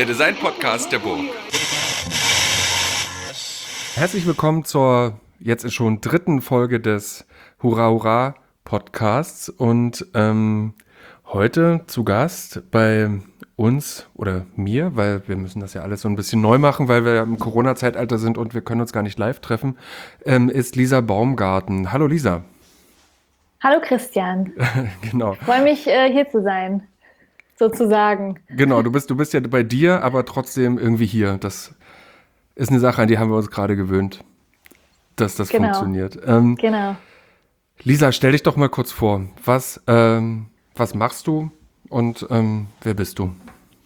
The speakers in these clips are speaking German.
der Design-Podcast der Burg. Herzlich willkommen zur jetzt schon dritten Folge des Hurra Hurra Podcasts und heute zu Gast bei uns oder mir, weil wir müssen das ja alles so ein bisschen neu machen, weil wir im Corona-Zeitalter sind und wir können uns gar nicht live treffen, ist Lisa Baumgarten. Hallo Lisa. Hallo Christian. Genau. Ich freue mich, hier zu sein, sozusagen. Genau, du bist ja bei dir, aber trotzdem irgendwie hier. Das ist eine Sache, an die haben wir uns gerade gewöhnt, dass das funktioniert. Genau. Lisa, stell dich doch mal kurz vor. Was machst du und wer bist du?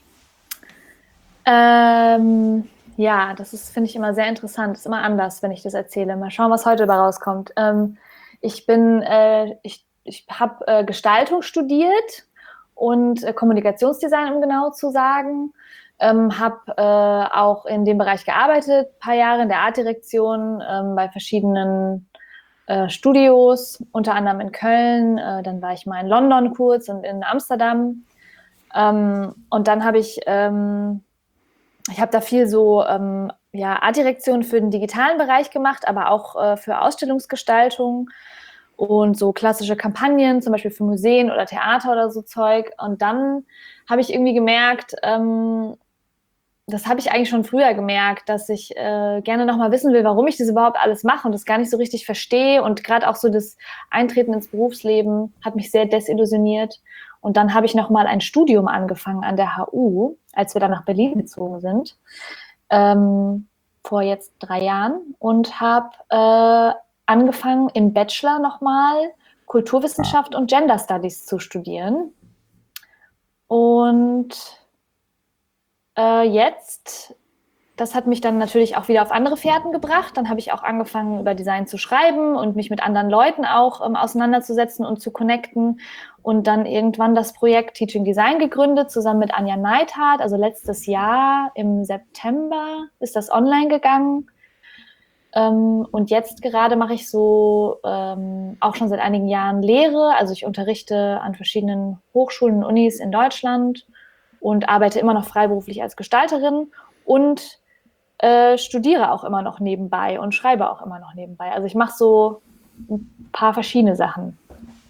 Ja, das finde ich immer sehr interessant. Ist immer anders, wenn ich das erzähle. Mal schauen, was heute dabei rauskommt. Ich habe Gestaltung studiert und Kommunikationsdesign, um genau zu sagen. Habe auch in dem Bereich gearbeitet, ein paar Jahre in der Artdirektion, bei verschiedenen Studios, unter anderem in Köln. Dann war ich mal in London kurz und in Amsterdam. Und dann habe ich habe da viel so Artdirektion für den digitalen Bereich gemacht, aber auch für Ausstellungsgestaltung und so klassische Kampagnen, zum Beispiel für Museen oder Theater oder so Zeug. Und dann habe ich irgendwie gemerkt, das habe ich eigentlich schon früher gemerkt, dass ich gerne nochmal wissen will, warum ich das überhaupt alles mache und das gar nicht so richtig verstehe. Und gerade auch so das Eintreten ins Berufsleben hat mich sehr desillusioniert. Und dann habe ich nochmal ein Studium angefangen an der HU, als wir dann nach Berlin gezogen sind, vor jetzt 3 Jahren. Und habe angefangen, im Bachelor nochmal Kulturwissenschaft und Gender Studies zu studieren. Und jetzt, das hat mich dann natürlich auch wieder auf andere Fährten gebracht. Dann habe ich auch angefangen, über Design zu schreiben und mich mit anderen Leuten auch auseinanderzusetzen und zu connecten. Und dann irgendwann das Projekt Teaching Design gegründet, zusammen mit Anja Neithardt. Also letztes Jahr im September ist das online gegangen. Und jetzt gerade mache ich so auch schon seit einigen Jahren Lehre. Also ich unterrichte an verschiedenen Hochschulen und Unis in Deutschland und arbeite immer noch freiberuflich als Gestalterin und studiere auch immer noch nebenbei und schreibe auch immer noch nebenbei. Also ich mache so ein paar verschiedene Sachen.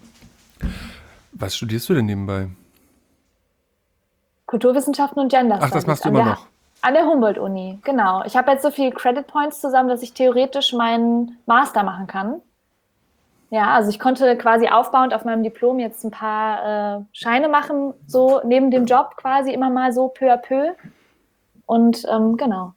Was studierst du denn nebenbei? Kulturwissenschaften und Gender Studies. Ach, das machst du immer noch? An der Humboldt-Uni, genau. Ich habe jetzt so viele Credit Points zusammen, dass ich theoretisch meinen Master machen kann. Ja, also ich konnte quasi aufbauend auf meinem Diplom jetzt ein paar Scheine machen, so neben dem Job quasi immer mal so peu à peu. Und genau.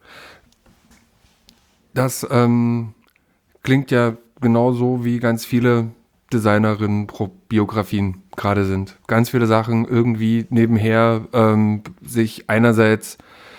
Das klingt ja genauso, wie ganz viele Designerinnen-Biografien gerade sind. Ganz viele Sachen irgendwie nebenher sich einerseits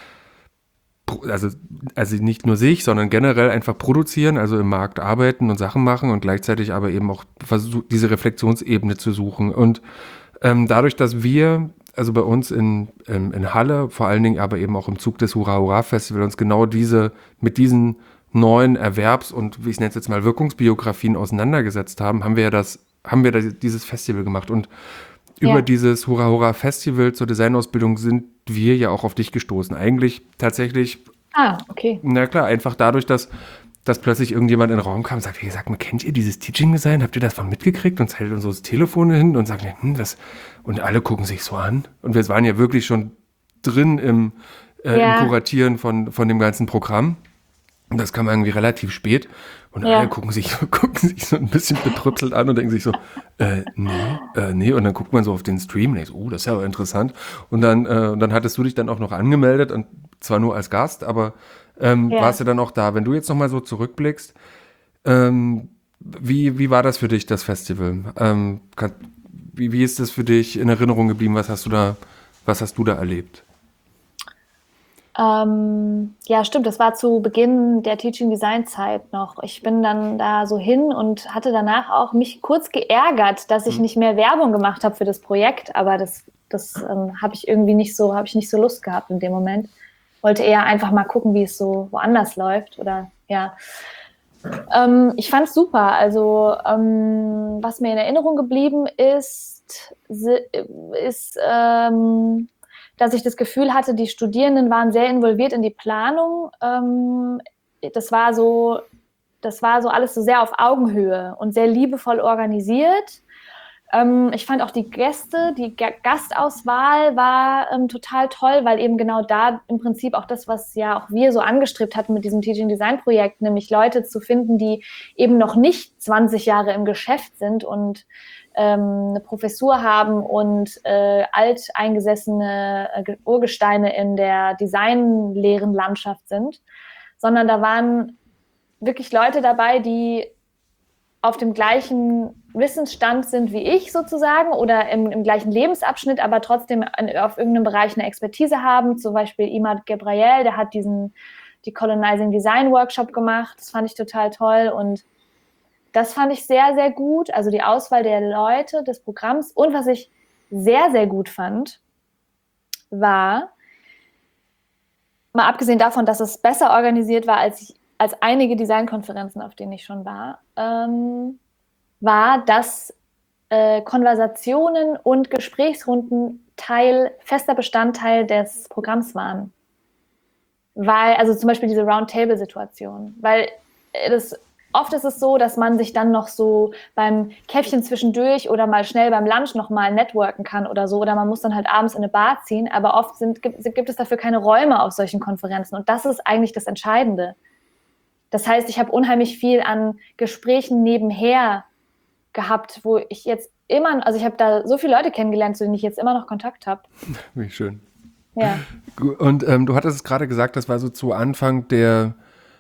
also nicht nur sich, sondern generell einfach produzieren, also im Markt arbeiten und Sachen machen und gleichzeitig aber eben auch diese Reflexionsebene zu suchen. Und dadurch, dass wir, also bei uns in Halle, vor allen Dingen aber eben auch im Zug des Hurra Hurra Festival uns genau mit diesen neuen Erwerbs- und, wie ich es nenne jetzt mal, Wirkungsbiografien auseinandergesetzt haben, haben wir dieses Festival gemacht. Und über dieses Hurra Hurra Festival zur Designausbildung sind wir ja auch auf dich gestoßen. Eigentlich tatsächlich, okay. Na klar, einfach dadurch, dass plötzlich irgendjemand in den Raum kam und sagt, sag mal, kennt ihr dieses Teaching Design? Habt ihr das mal mitgekriegt? Und hält uns so das Telefon hin und sagt, was? Und alle gucken sich so an. Und wir waren ja wirklich schon drin im Kuratieren von dem ganzen Programm. Und das kam irgendwie relativ spät. Und alle gucken sich so ein bisschen betrützelt an und denken sich so, nee. Und dann guckt man so auf den Stream und denkt so, das ist ja interessant. Und dann hattest du dich dann auch noch angemeldet, und zwar nur als Gast, aber warst du dann auch da. Wenn du jetzt nochmal so zurückblickst, wie war das für dich, das Festival? Wie ist das für dich in Erinnerung geblieben? Was hast du da erlebt? Ja, stimmt. Das war zu Beginn der Teaching Design Zeit noch. Ich bin dann da so hin und hatte danach auch mich kurz geärgert, dass ich nicht mehr Werbung gemacht habe für das Projekt. Aber das habe ich irgendwie nicht so Lust gehabt in dem Moment. Wollte eher einfach mal gucken, wie es so woanders läuft. Oder ja. Ich fand es super. Also was mir in Erinnerung geblieben ist, dass dass ich das Gefühl hatte, die Studierenden waren sehr involviert in die Planung. Das war so alles so sehr auf Augenhöhe und sehr liebevoll organisiert. Ich fand auch die Gastauswahl war total toll, weil eben genau da im Prinzip auch das, was ja auch wir so angestrebt hatten mit diesem Teaching Design Projekt, nämlich Leute zu finden, die eben noch nicht 20 Jahre im Geschäft sind und eine Professur haben und alteingesessene Urgesteine in der Designlehrenlandschaft sind, sondern da waren wirklich Leute dabei, die auf dem gleichen Wissensstand sind wie ich sozusagen oder im gleichen Lebensabschnitt, aber trotzdem auf irgendeinem Bereich eine Expertise haben. Zum Beispiel Imad Gebrayel, der hat die Colonizing Design Workshop gemacht. Das fand ich total toll und das fand ich sehr, sehr gut. Also die Auswahl der Leute, des Programms. Und was ich sehr, sehr gut fand, war, mal abgesehen davon, dass es besser organisiert war als einige Designkonferenzen, auf denen ich schon war, war, dass Konversationen und Gesprächsrunden fester Bestandteil des Programms waren. Also zum Beispiel diese Roundtable-Situation. Weil oft ist es so, dass man sich dann noch so beim Käffchen zwischendurch oder mal schnell beim Lunch nochmal networken kann oder so. Oder man muss dann halt abends in eine Bar ziehen. Aber oft gibt es dafür keine Räume auf solchen Konferenzen. Und das ist eigentlich das Entscheidende. Das heißt, ich habe unheimlich viel an Gesprächen nebenher gehabt, wo ich jetzt also ich habe da so viele Leute kennengelernt, zu denen ich jetzt immer noch Kontakt habe. Wie schön. Ja. Und du hattest es gerade gesagt, das war so zu Anfang der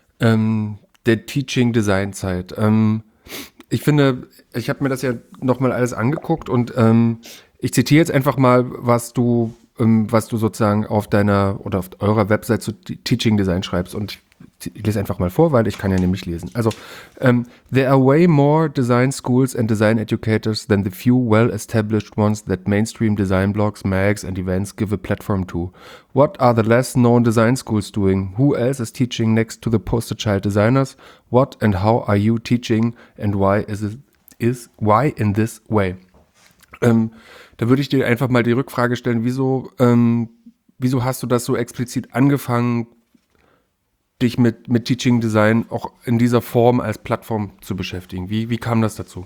Teaching-Design-Zeit. Ich finde, ich habe mir das ja nochmal alles angeguckt und ich zitiere jetzt einfach mal, was du sozusagen auf deiner oder auf eurer Website zu Teaching Design schreibst und ich lese einfach mal vor, weil ich kann ja nämlich lesen. Also, there are way more design schools and design educators than the few well-established ones that mainstream design blogs, mags and events give a platform to. What are the less-known design schools doing? Who else is teaching next to the poster child designers? What and how are you teaching and why why in this way? Da würde ich dir einfach mal die Rückfrage stellen, wieso hast du das so explizit angefangen, dich mit Teaching Design auch in dieser Form als Plattform zu beschäftigen? Wie kam das dazu?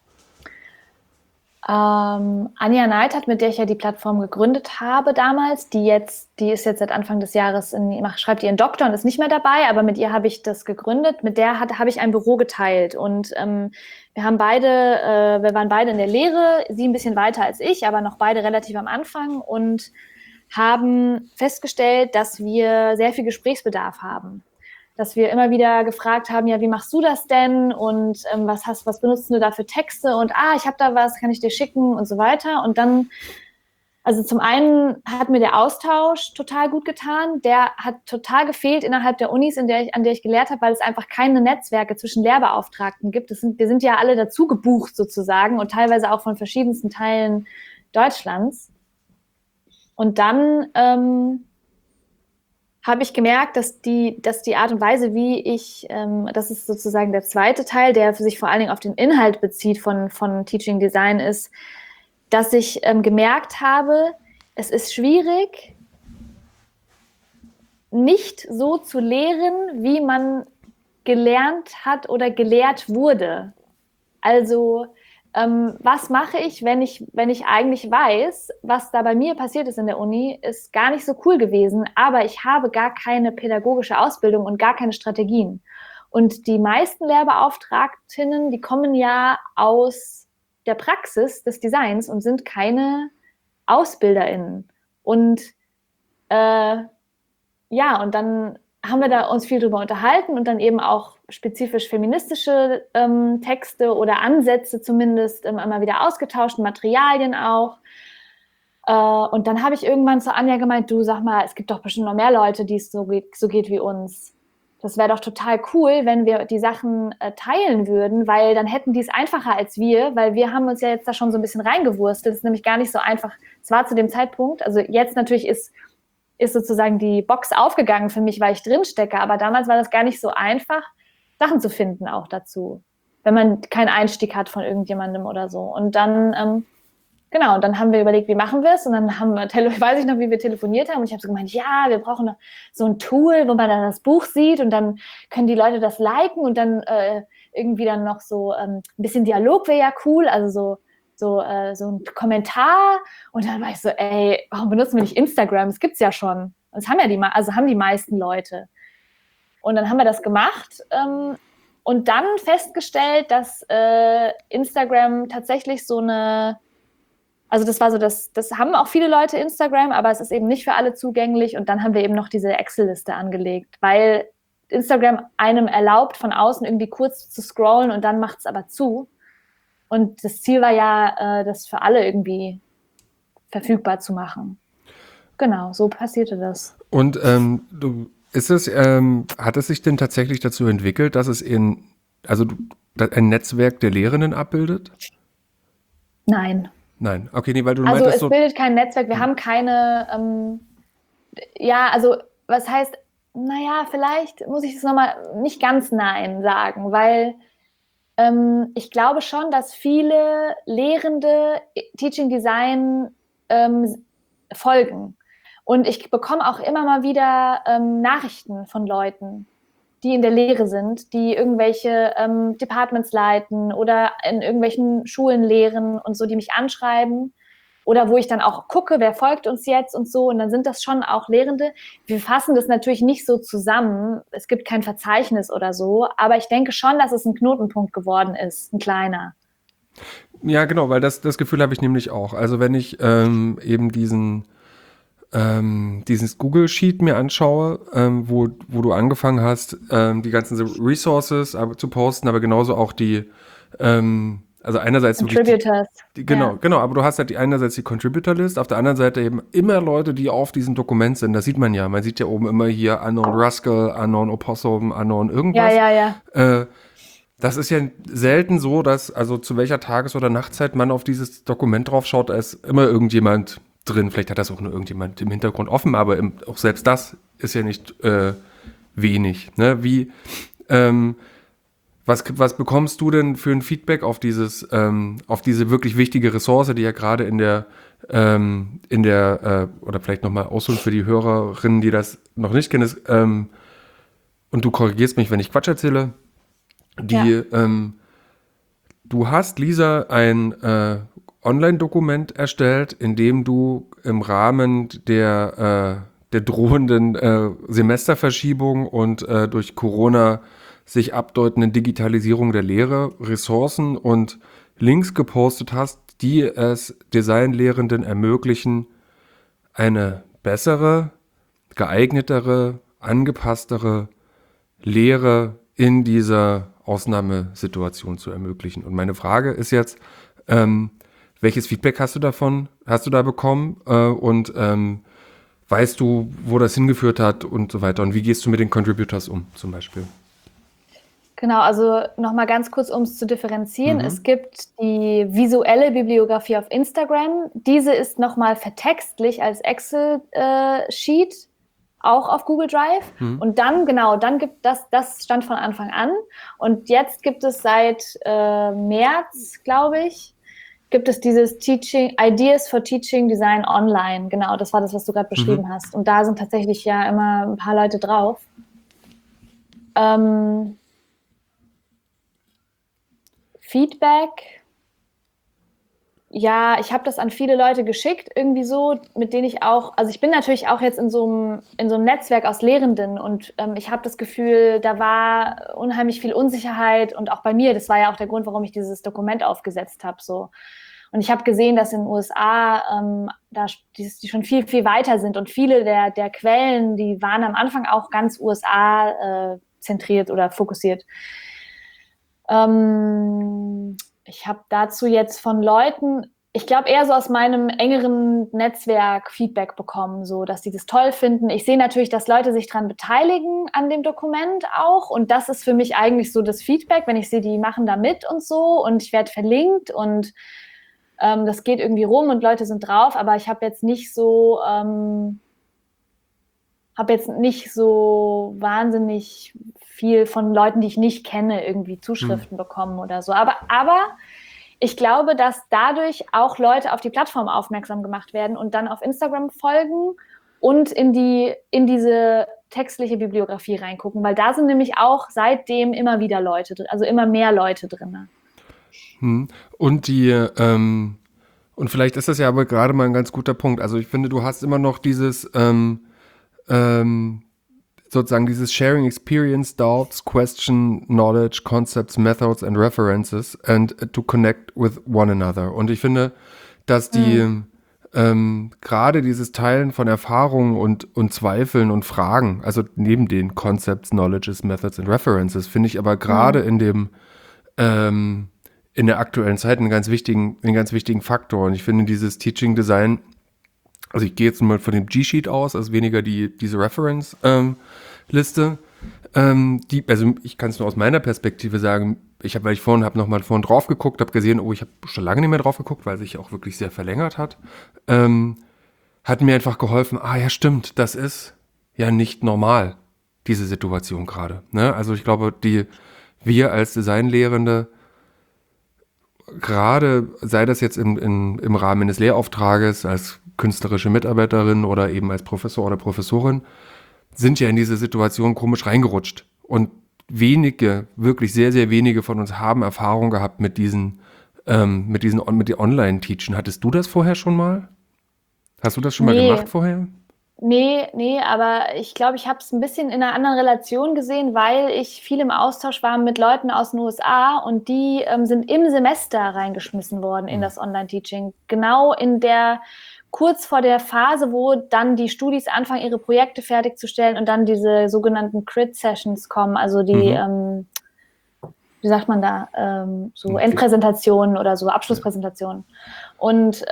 Anja Neidhardt, mit der ich ja die Plattform gegründet habe damals, die ist jetzt seit Anfang des Jahres, schreibt ihren Doktor und ist nicht mehr dabei, aber mit ihr habe ich das gegründet. Mit der habe ich ein Büro geteilt und wir waren beide in der Lehre, sie ein bisschen weiter als ich, aber noch beide relativ am Anfang und haben festgestellt, dass wir sehr viel Gesprächsbedarf haben. Dass wir immer wieder gefragt haben, ja, wie machst du das denn? Und was benutzt du da für Texte? Und ich habe da was, kann ich dir schicken und so weiter. Und dann, also zum einen hat mir der Austausch total gut getan. Der hat total gefehlt innerhalb der Unis, an der ich gelehrt habe, weil es einfach keine Netzwerke zwischen Lehrbeauftragten gibt. Wir sind ja alle dazu gebucht sozusagen und teilweise auch von verschiedensten Teilen Deutschlands. Und dann habe ich gemerkt, dass die Art und Weise, wie ich, das ist sozusagen der zweite Teil, der sich vor allen Dingen auf den Inhalt bezieht von Teaching Design, ist, dass ich gemerkt habe, es ist schwierig, nicht so zu lehren, wie man gelernt hat oder gelehrt wurde. Also was mache ich, wenn ich eigentlich weiß, was da bei mir passiert ist in der Uni, ist gar nicht so cool gewesen, aber ich habe gar keine pädagogische Ausbildung und gar keine Strategien. Und die meisten Lehrbeauftragtinnen, die kommen ja aus der Praxis des Designs und sind keine AusbilderInnen. Und und dann haben wir da uns viel drüber unterhalten und dann eben auch spezifisch feministische Texte oder Ansätze zumindest immer wieder ausgetauscht, Materialien auch. Und dann habe ich irgendwann zu Anja gemeint, du sag mal, es gibt doch bestimmt noch mehr Leute, die es so geht wie uns. Das wäre doch total cool, wenn wir die Sachen teilen würden, weil dann hätten die es einfacher als wir, weil wir haben uns ja jetzt da schon so ein bisschen reingewurstelt. Es ist nämlich gar nicht so einfach. Es war zu dem Zeitpunkt, also jetzt natürlich ist sozusagen die Box aufgegangen für mich, weil ich drinstecke. Aber damals war das gar nicht so einfach, Sachen zu finden auch dazu, wenn man keinen Einstieg hat von irgendjemandem oder so. Und dann Genau, und dann haben wir überlegt, wie machen wir es? Und dann weiß ich noch, wie wir telefoniert haben. Und ich habe so gemeint, ja, wir brauchen noch so ein Tool, wo man dann das Buch sieht und dann können die Leute das liken und dann irgendwie dann noch so ein bisschen Dialog wäre ja cool, also so ein Kommentar. Und dann war ich so, ey, warum benutzen wir nicht Instagram? Das gibt's ja schon. Das haben ja haben die meisten Leute. Und dann haben wir das gemacht und dann festgestellt, dass Instagram tatsächlich also das war so, das haben auch viele Leute Instagram, aber es ist eben nicht für alle zugänglich. Und dann haben wir eben noch diese Excel-Liste angelegt, weil Instagram einem erlaubt, von außen irgendwie kurz zu scrollen und dann macht es aber zu. Und das Ziel war ja, das für alle irgendwie verfügbar zu machen. Genau, so passierte das. Und hat es sich denn tatsächlich dazu entwickelt, dass es ein Netzwerk der Lehrenden abbildet? Nein. Nein, okay, nee, weil du Also meintest es bildet kein Netzwerk, wir haben keine, also was heißt, naja, vielleicht muss ich das nochmal nicht ganz nein sagen, weil ich glaube schon, dass viele Lehrende Teaching Design folgen. Und ich bekomme auch immer mal wieder Nachrichten von Leuten, die in der Lehre sind, die irgendwelche Departments leiten oder in irgendwelchen Schulen lehren und so, die mich anschreiben. Oder wo ich dann auch gucke, wer folgt uns jetzt und so. Und dann sind das schon auch Lehrende. Wir fassen das natürlich nicht so zusammen. Es gibt kein Verzeichnis oder so. Aber ich denke schon, dass es ein Knotenpunkt geworden ist, ein kleiner. Ja, genau, weil das Gefühl habe ich nämlich auch. Also wenn ich eben dieses Google Sheet mir anschaue, wo du angefangen hast, die ganzen Resources zu posten, aber genauso auch also einerseits Contributors. Genau, aber du hast halt einerseits die Contributor-List, auf der anderen Seite eben immer Leute, die auf diesem Dokument sind. Das sieht man ja. Man sieht ja oben immer hier Unknown Rascal, Unknown Opossum, Unknown irgendwas. Ja. Das ist ja selten so, dass, also zu welcher Tages- oder Nachtzeit man auf dieses Dokument drauf schaut, da ist immer irgendjemand drin. Vielleicht hat das auch nur irgendjemand im Hintergrund offen, aber auch selbst das ist ja nicht wenig. Ne? Was bekommst du denn für ein Feedback auf auf diese wirklich wichtige Ressource, die ja gerade oder vielleicht nochmal ausholen für die Hörerinnen, die das noch nicht kennen, und du korrigierst mich, wenn ich Quatsch erzähle, du hast, Lisa, ein Online-Dokument erstellt, in dem du im Rahmen der drohenden Semesterverschiebung und durch Corona sich abdeutenden Digitalisierung der Lehre Ressourcen und Links gepostet hast, die es Designlehrenden ermöglichen, eine bessere, geeignetere, angepasstere Lehre in dieser Ausnahmesituation zu ermöglichen. Und meine Frage ist jetzt, welches Feedback hast du da bekommen und weißt du, wo das hingeführt hat und so weiter? Und wie gehst du mit den Contributors um, zum Beispiel? Genau, also nochmal ganz kurz, um es zu differenzieren. Es gibt die visuelle Bibliografie auf Instagram. Diese ist nochmal vertextlich als Excel-Sheet, auch auf Google Drive. Und dann gibt das stand von Anfang an. Und jetzt gibt es seit März, glaube ich, gibt es dieses Ideas for Teaching Design Online. Genau, das war das, was du gerade beschrieben hast. Und da sind tatsächlich ja immer ein paar Leute drauf. Feedback. Ja, ich habe das an viele Leute geschickt, irgendwie so, mit denen ich auch, also ich bin natürlich auch jetzt in so einem Netzwerk aus Lehrenden und ich habe das Gefühl, da war unheimlich viel Unsicherheit und auch bei mir, das war ja auch der Grund, warum ich dieses Dokument aufgesetzt habe, so. Und ich habe gesehen, dass in den USA die schon viel, viel weiter sind und viele der Quellen, die waren am Anfang auch ganz USA zentriert oder fokussiert. Ich habe dazu jetzt von Leuten, ich glaube eher so aus meinem engeren Netzwerk Feedback bekommen, so dass sie das toll finden. Ich sehe natürlich, dass Leute sich daran beteiligen an dem Dokument auch und das ist für mich eigentlich so das Feedback, wenn ich sehe, die machen da mit und so und ich werde verlinkt und das geht irgendwie rum und Leute sind drauf, aber ich habe jetzt nicht so wahnsinnig viel von Leuten, die ich nicht kenne, irgendwie Zuschriften bekommen oder so. Aber Ich glaube, dass dadurch auch Leute auf die Plattform aufmerksam gemacht werden und dann auf Instagram folgen und in diese textliche Bibliografie reingucken, weil da sind nämlich auch seitdem immer wieder Leute drin, also immer mehr Leute drin. Und und vielleicht ist das ja aber gerade mal ein ganz guter Punkt. Also ich finde, du hast immer noch dieses sozusagen dieses Sharing Experience, Doubts, Question, Knowledge, Concepts, Methods and References and to connect with one another. Und ich finde, dass die gerade dieses Teilen von Erfahrungen und Zweifeln und Fragen, also neben den Concepts, Knowledges, Methods and References, finde ich aber gerade in der aktuellen Zeit einen ganz wichtigen Faktor. Und ich finde dieses Teaching Design, also ich gehe jetzt mal von dem G-Sheet aus, also weniger diese Reference-Liste. Also ich kann es nur aus meiner Perspektive sagen, weil ich vorhin drauf geguckt, habe gesehen, ich habe schon lange nicht mehr drauf geguckt, weil sich auch wirklich sehr verlängert hat. Hat mir einfach geholfen, ja stimmt, das ist ja nicht normal, diese Situation gerade. Ne? Also ich glaube, wir als Designlehrende, gerade sei das jetzt im Rahmen eines Lehrauftrages als künstlerische Mitarbeiterin oder eben als Professor oder Professorin, sind ja in diese Situation komisch reingerutscht. Und wirklich sehr, sehr wenige von uns haben Erfahrung gehabt mit den Online-Teachen. Hattest du das vorher schon mal? Hast du das schon mal gemacht vorher? Nee, aber ich glaube, ich habe es ein bisschen in einer anderen Relation gesehen, weil ich viel im Austausch war mit Leuten aus den USA und die sind im Semester reingeschmissen worden in das Online-Teaching. Genau kurz vor der Phase, wo dann die Studis anfangen, ihre Projekte fertigzustellen und dann diese sogenannten Crit-Sessions kommen, also die, wie sagt man da, so Endpräsentationen oder so Abschlusspräsentationen. Und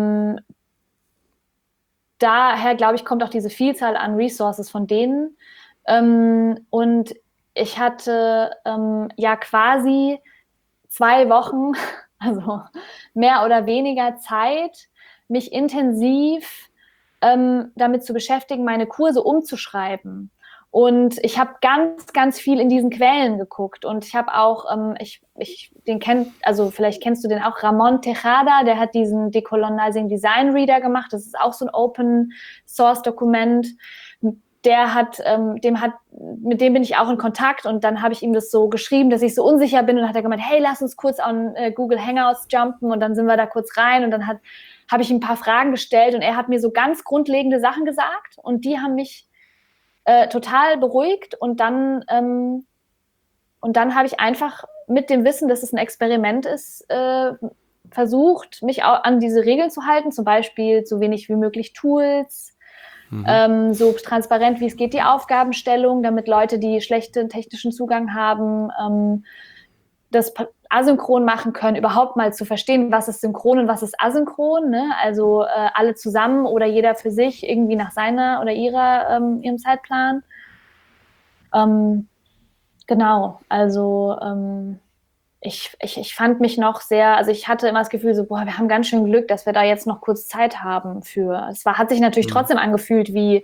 daher, glaube ich, kommt auch diese Vielzahl an Resources von denen. Und ich hatte ja quasi 2 Wochen, also mehr oder weniger Zeit, mich intensiv damit zu beschäftigen, meine Kurse umzuschreiben. Und ich habe ganz, ganz viel in diesen Quellen geguckt. Und ich habe auch, vielleicht kennst du den auch, Ramon Tejada, der hat diesen Decolonizing Design Reader gemacht. Das ist auch so ein Open-Source-Dokument. Mit dem bin ich auch in Kontakt und dann habe ich ihm das so geschrieben, dass ich so unsicher bin und hat er gemeint, hey, lass uns kurz an Google Hangouts jumpen und dann sind wir da kurz rein und dann habe ich ihm ein paar Fragen gestellt und er hat mir so ganz grundlegende Sachen gesagt und die haben mich total beruhigt und dann habe ich einfach mit dem Wissen, dass es ein Experiment ist, versucht, mich auch an diese Regeln zu halten, zum Beispiel so wenig wie möglich Tools, so transparent wie es geht die Aufgabenstellung, damit Leute, die schlechten technischen Zugang haben, das asynchron machen können, überhaupt mal zu verstehen, was ist synchron und was ist asynchron, ne? Also alle zusammen oder jeder für sich irgendwie nach seiner oder ihrem Zeitplan. Genau, also ich fand mich noch sehr, also ich hatte immer das Gefühl so, wir haben ganz schön Glück, dass wir da jetzt noch kurz Zeit haben für. Hat sich natürlich trotzdem angefühlt wie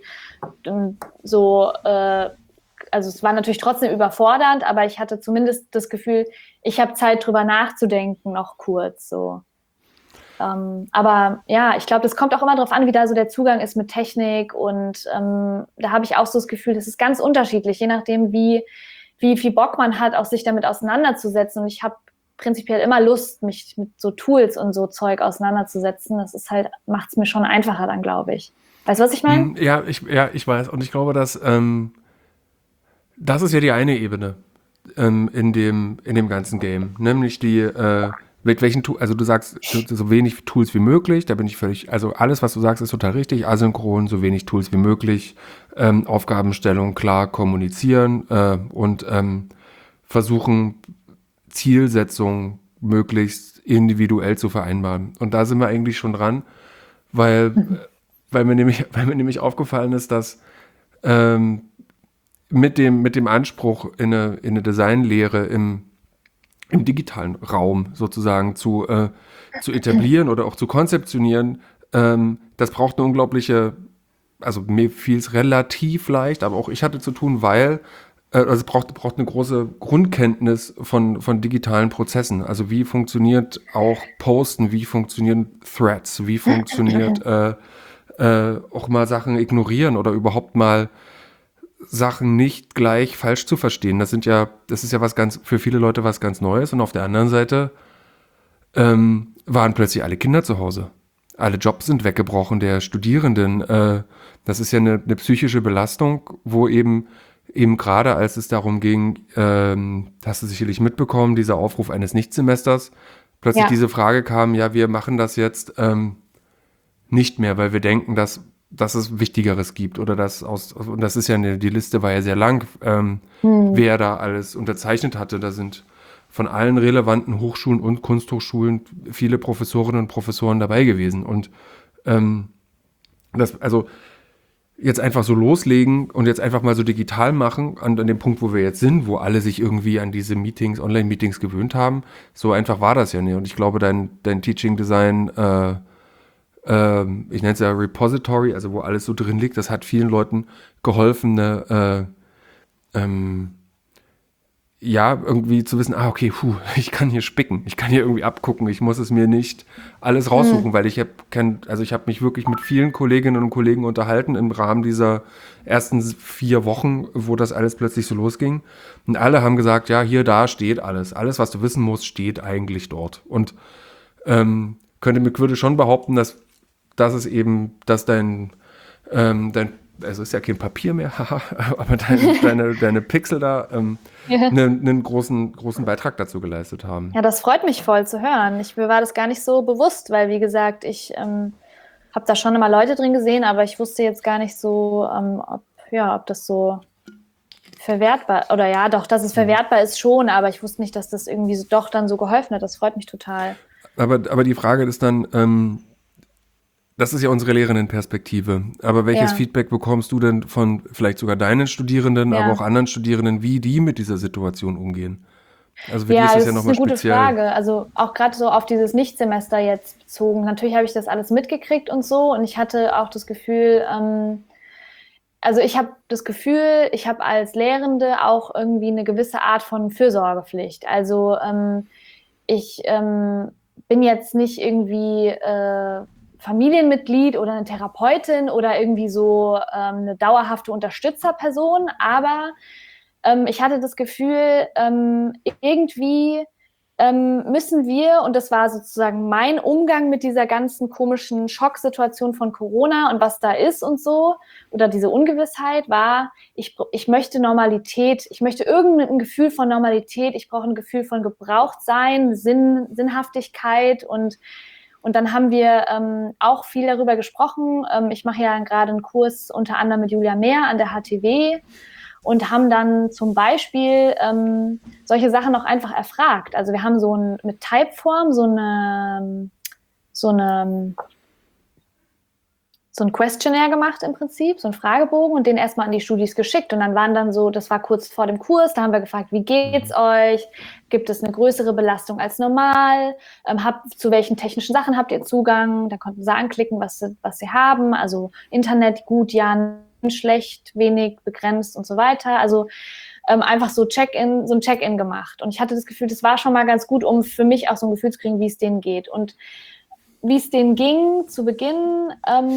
also es war natürlich trotzdem überfordernd, aber ich hatte zumindest das Gefühl, ich habe Zeit drüber nachzudenken, noch kurz so. Aber ja, ich glaube, das kommt auch immer darauf an, wie da so der Zugang ist mit Technik und da habe ich auch so das Gefühl, das ist ganz unterschiedlich, je nachdem, wie viel Bock man hat, auch sich damit auseinanderzusetzen. Und ich habe prinzipiell immer Lust, mich mit so Tools und so Zeug auseinanderzusetzen. Das ist halt, macht es mir schon einfacher dann, glaube ich. Weißt du, was ich meine? Ja, ich weiß. Und ich glaube, dass das ist ja die eine Ebene in dem ganzen Game. Nämlich mit welchen Tools, also du sagst so wenig Tools wie möglich, da bin ich völlig, also alles, was du sagst, ist total richtig, asynchron, so wenig Tools wie möglich, Aufgabenstellung klar kommunizieren und versuchen, Zielsetzungen möglichst individuell zu vereinbaren. Und da sind wir eigentlich schon dran, weil mir nämlich aufgefallen ist, dass mit dem Anspruch in eine Designlehre im digitalen Raum sozusagen zu etablieren oder auch zu konzeptionieren, das braucht eine unglaubliche, also mir fiel es relativ leicht, aber auch ich hatte zu tun, weil also es braucht eine große Grundkenntnis von digitalen Prozessen. Also wie funktioniert auch Posten, wie funktionieren Threads, wie funktioniert auch mal Sachen ignorieren oder überhaupt mal Sachen nicht gleich falsch zu verstehen. Das ist ja was ganz, für viele Leute was ganz Neues. Und auf der anderen Seite waren plötzlich alle Kinder zu Hause. Alle Jobs sind weggebrochen der Studierenden. Das ist ja eine psychische Belastung, wo eben gerade als es darum ging, hast du sicherlich mitbekommen, dieser Aufruf eines Nichtsemesters, plötzlich Ja. diese Frage kam, ja, wir machen das jetzt nicht mehr, weil wir denken, dass es Wichtigeres gibt oder und das ist ja die Liste war ja sehr lang, wer da alles unterzeichnet hatte. Da sind von allen relevanten Hochschulen und Kunsthochschulen viele Professorinnen und Professoren dabei gewesen. Und also jetzt einfach so loslegen und jetzt einfach mal so digital machen, an dem Punkt, wo wir jetzt sind, wo alle sich irgendwie an diese Meetings, Online-Meetings gewöhnt haben, so einfach war das ja nicht. Und ich glaube, dein Teaching Design, ich nenne es ja Repository, also wo alles so drin liegt, das hat vielen Leuten geholfen, ja, irgendwie zu wissen, okay, ich kann hier spicken, ich kann hier irgendwie abgucken, ich muss es mir nicht alles raussuchen, weil ich habe mich wirklich mit vielen Kolleginnen und Kollegen unterhalten im Rahmen dieser ersten 4 Wochen, wo das alles plötzlich so losging. Und alle haben gesagt, ja, da steht alles. Alles, was du wissen musst, steht eigentlich dort. Und würde schon behaupten, dass es eben, dass also ist ja kein Papier mehr, haha, aber deine Pixel da einen großen Beitrag dazu geleistet haben. Ja, das freut mich voll zu hören. Mir war das gar nicht so bewusst, weil, wie gesagt, ich habe da schon immer Leute drin gesehen, aber ich wusste jetzt gar nicht so, ob das so verwertbar, oder ja, doch, dass es verwertbar ist schon, aber ich wusste nicht, dass das irgendwie doch dann so geholfen hat. Das freut mich total. Aber die Frage ist dann, das ist ja unsere Lehrenden-Perspektive. Aber welches Feedback bekommst du denn von vielleicht sogar deinen Studierenden, aber auch anderen Studierenden, wie die mit dieser Situation umgehen? Also für die ist das ja nochmal speziell. Das ist eine gute Frage. Also auch gerade so auf dieses Nichtsemester jetzt bezogen. Natürlich habe ich das alles mitgekriegt und so. Und ich hatte auch das Gefühl, ich habe als Lehrende auch irgendwie eine gewisse Art von Fürsorgepflicht. Also ich bin jetzt nicht irgendwie Familienmitglied oder eine Therapeutin oder irgendwie so eine dauerhafte Unterstützerperson, aber ich hatte das Gefühl, irgendwie müssen wir, und das war sozusagen mein Umgang mit dieser ganzen komischen Schocksituation von Corona und was da ist und so, oder diese Ungewissheit war, ich möchte Normalität, ich möchte irgendein Gefühl von Normalität, ich brauche ein Gefühl von Gebrauchtsein, Sinnhaftigkeit und dann haben wir auch viel darüber gesprochen. Ich mache ja gerade einen Kurs unter anderem mit Julia Mehr an der HTW und haben dann zum Beispiel solche Sachen noch einfach erfragt. Also wir haben mit Typeform so ein Questionnaire gemacht im Prinzip, so einen Fragebogen und den erstmal an die Studis geschickt. Und dann das war kurz vor dem Kurs, da haben wir gefragt, wie geht's euch? Gibt es eine größere Belastung als normal? Zu welchen technischen Sachen habt ihr Zugang? Da konnten sie anklicken, was sie haben. Also Internet gut, ja, schlecht, wenig, begrenzt und so weiter. Also einfach so ein Check-in gemacht. Und ich hatte das Gefühl, das war schon mal ganz gut, um für mich auch so ein Gefühl zu kriegen, wie es denen geht. Und wie es denen ging zu Beginn,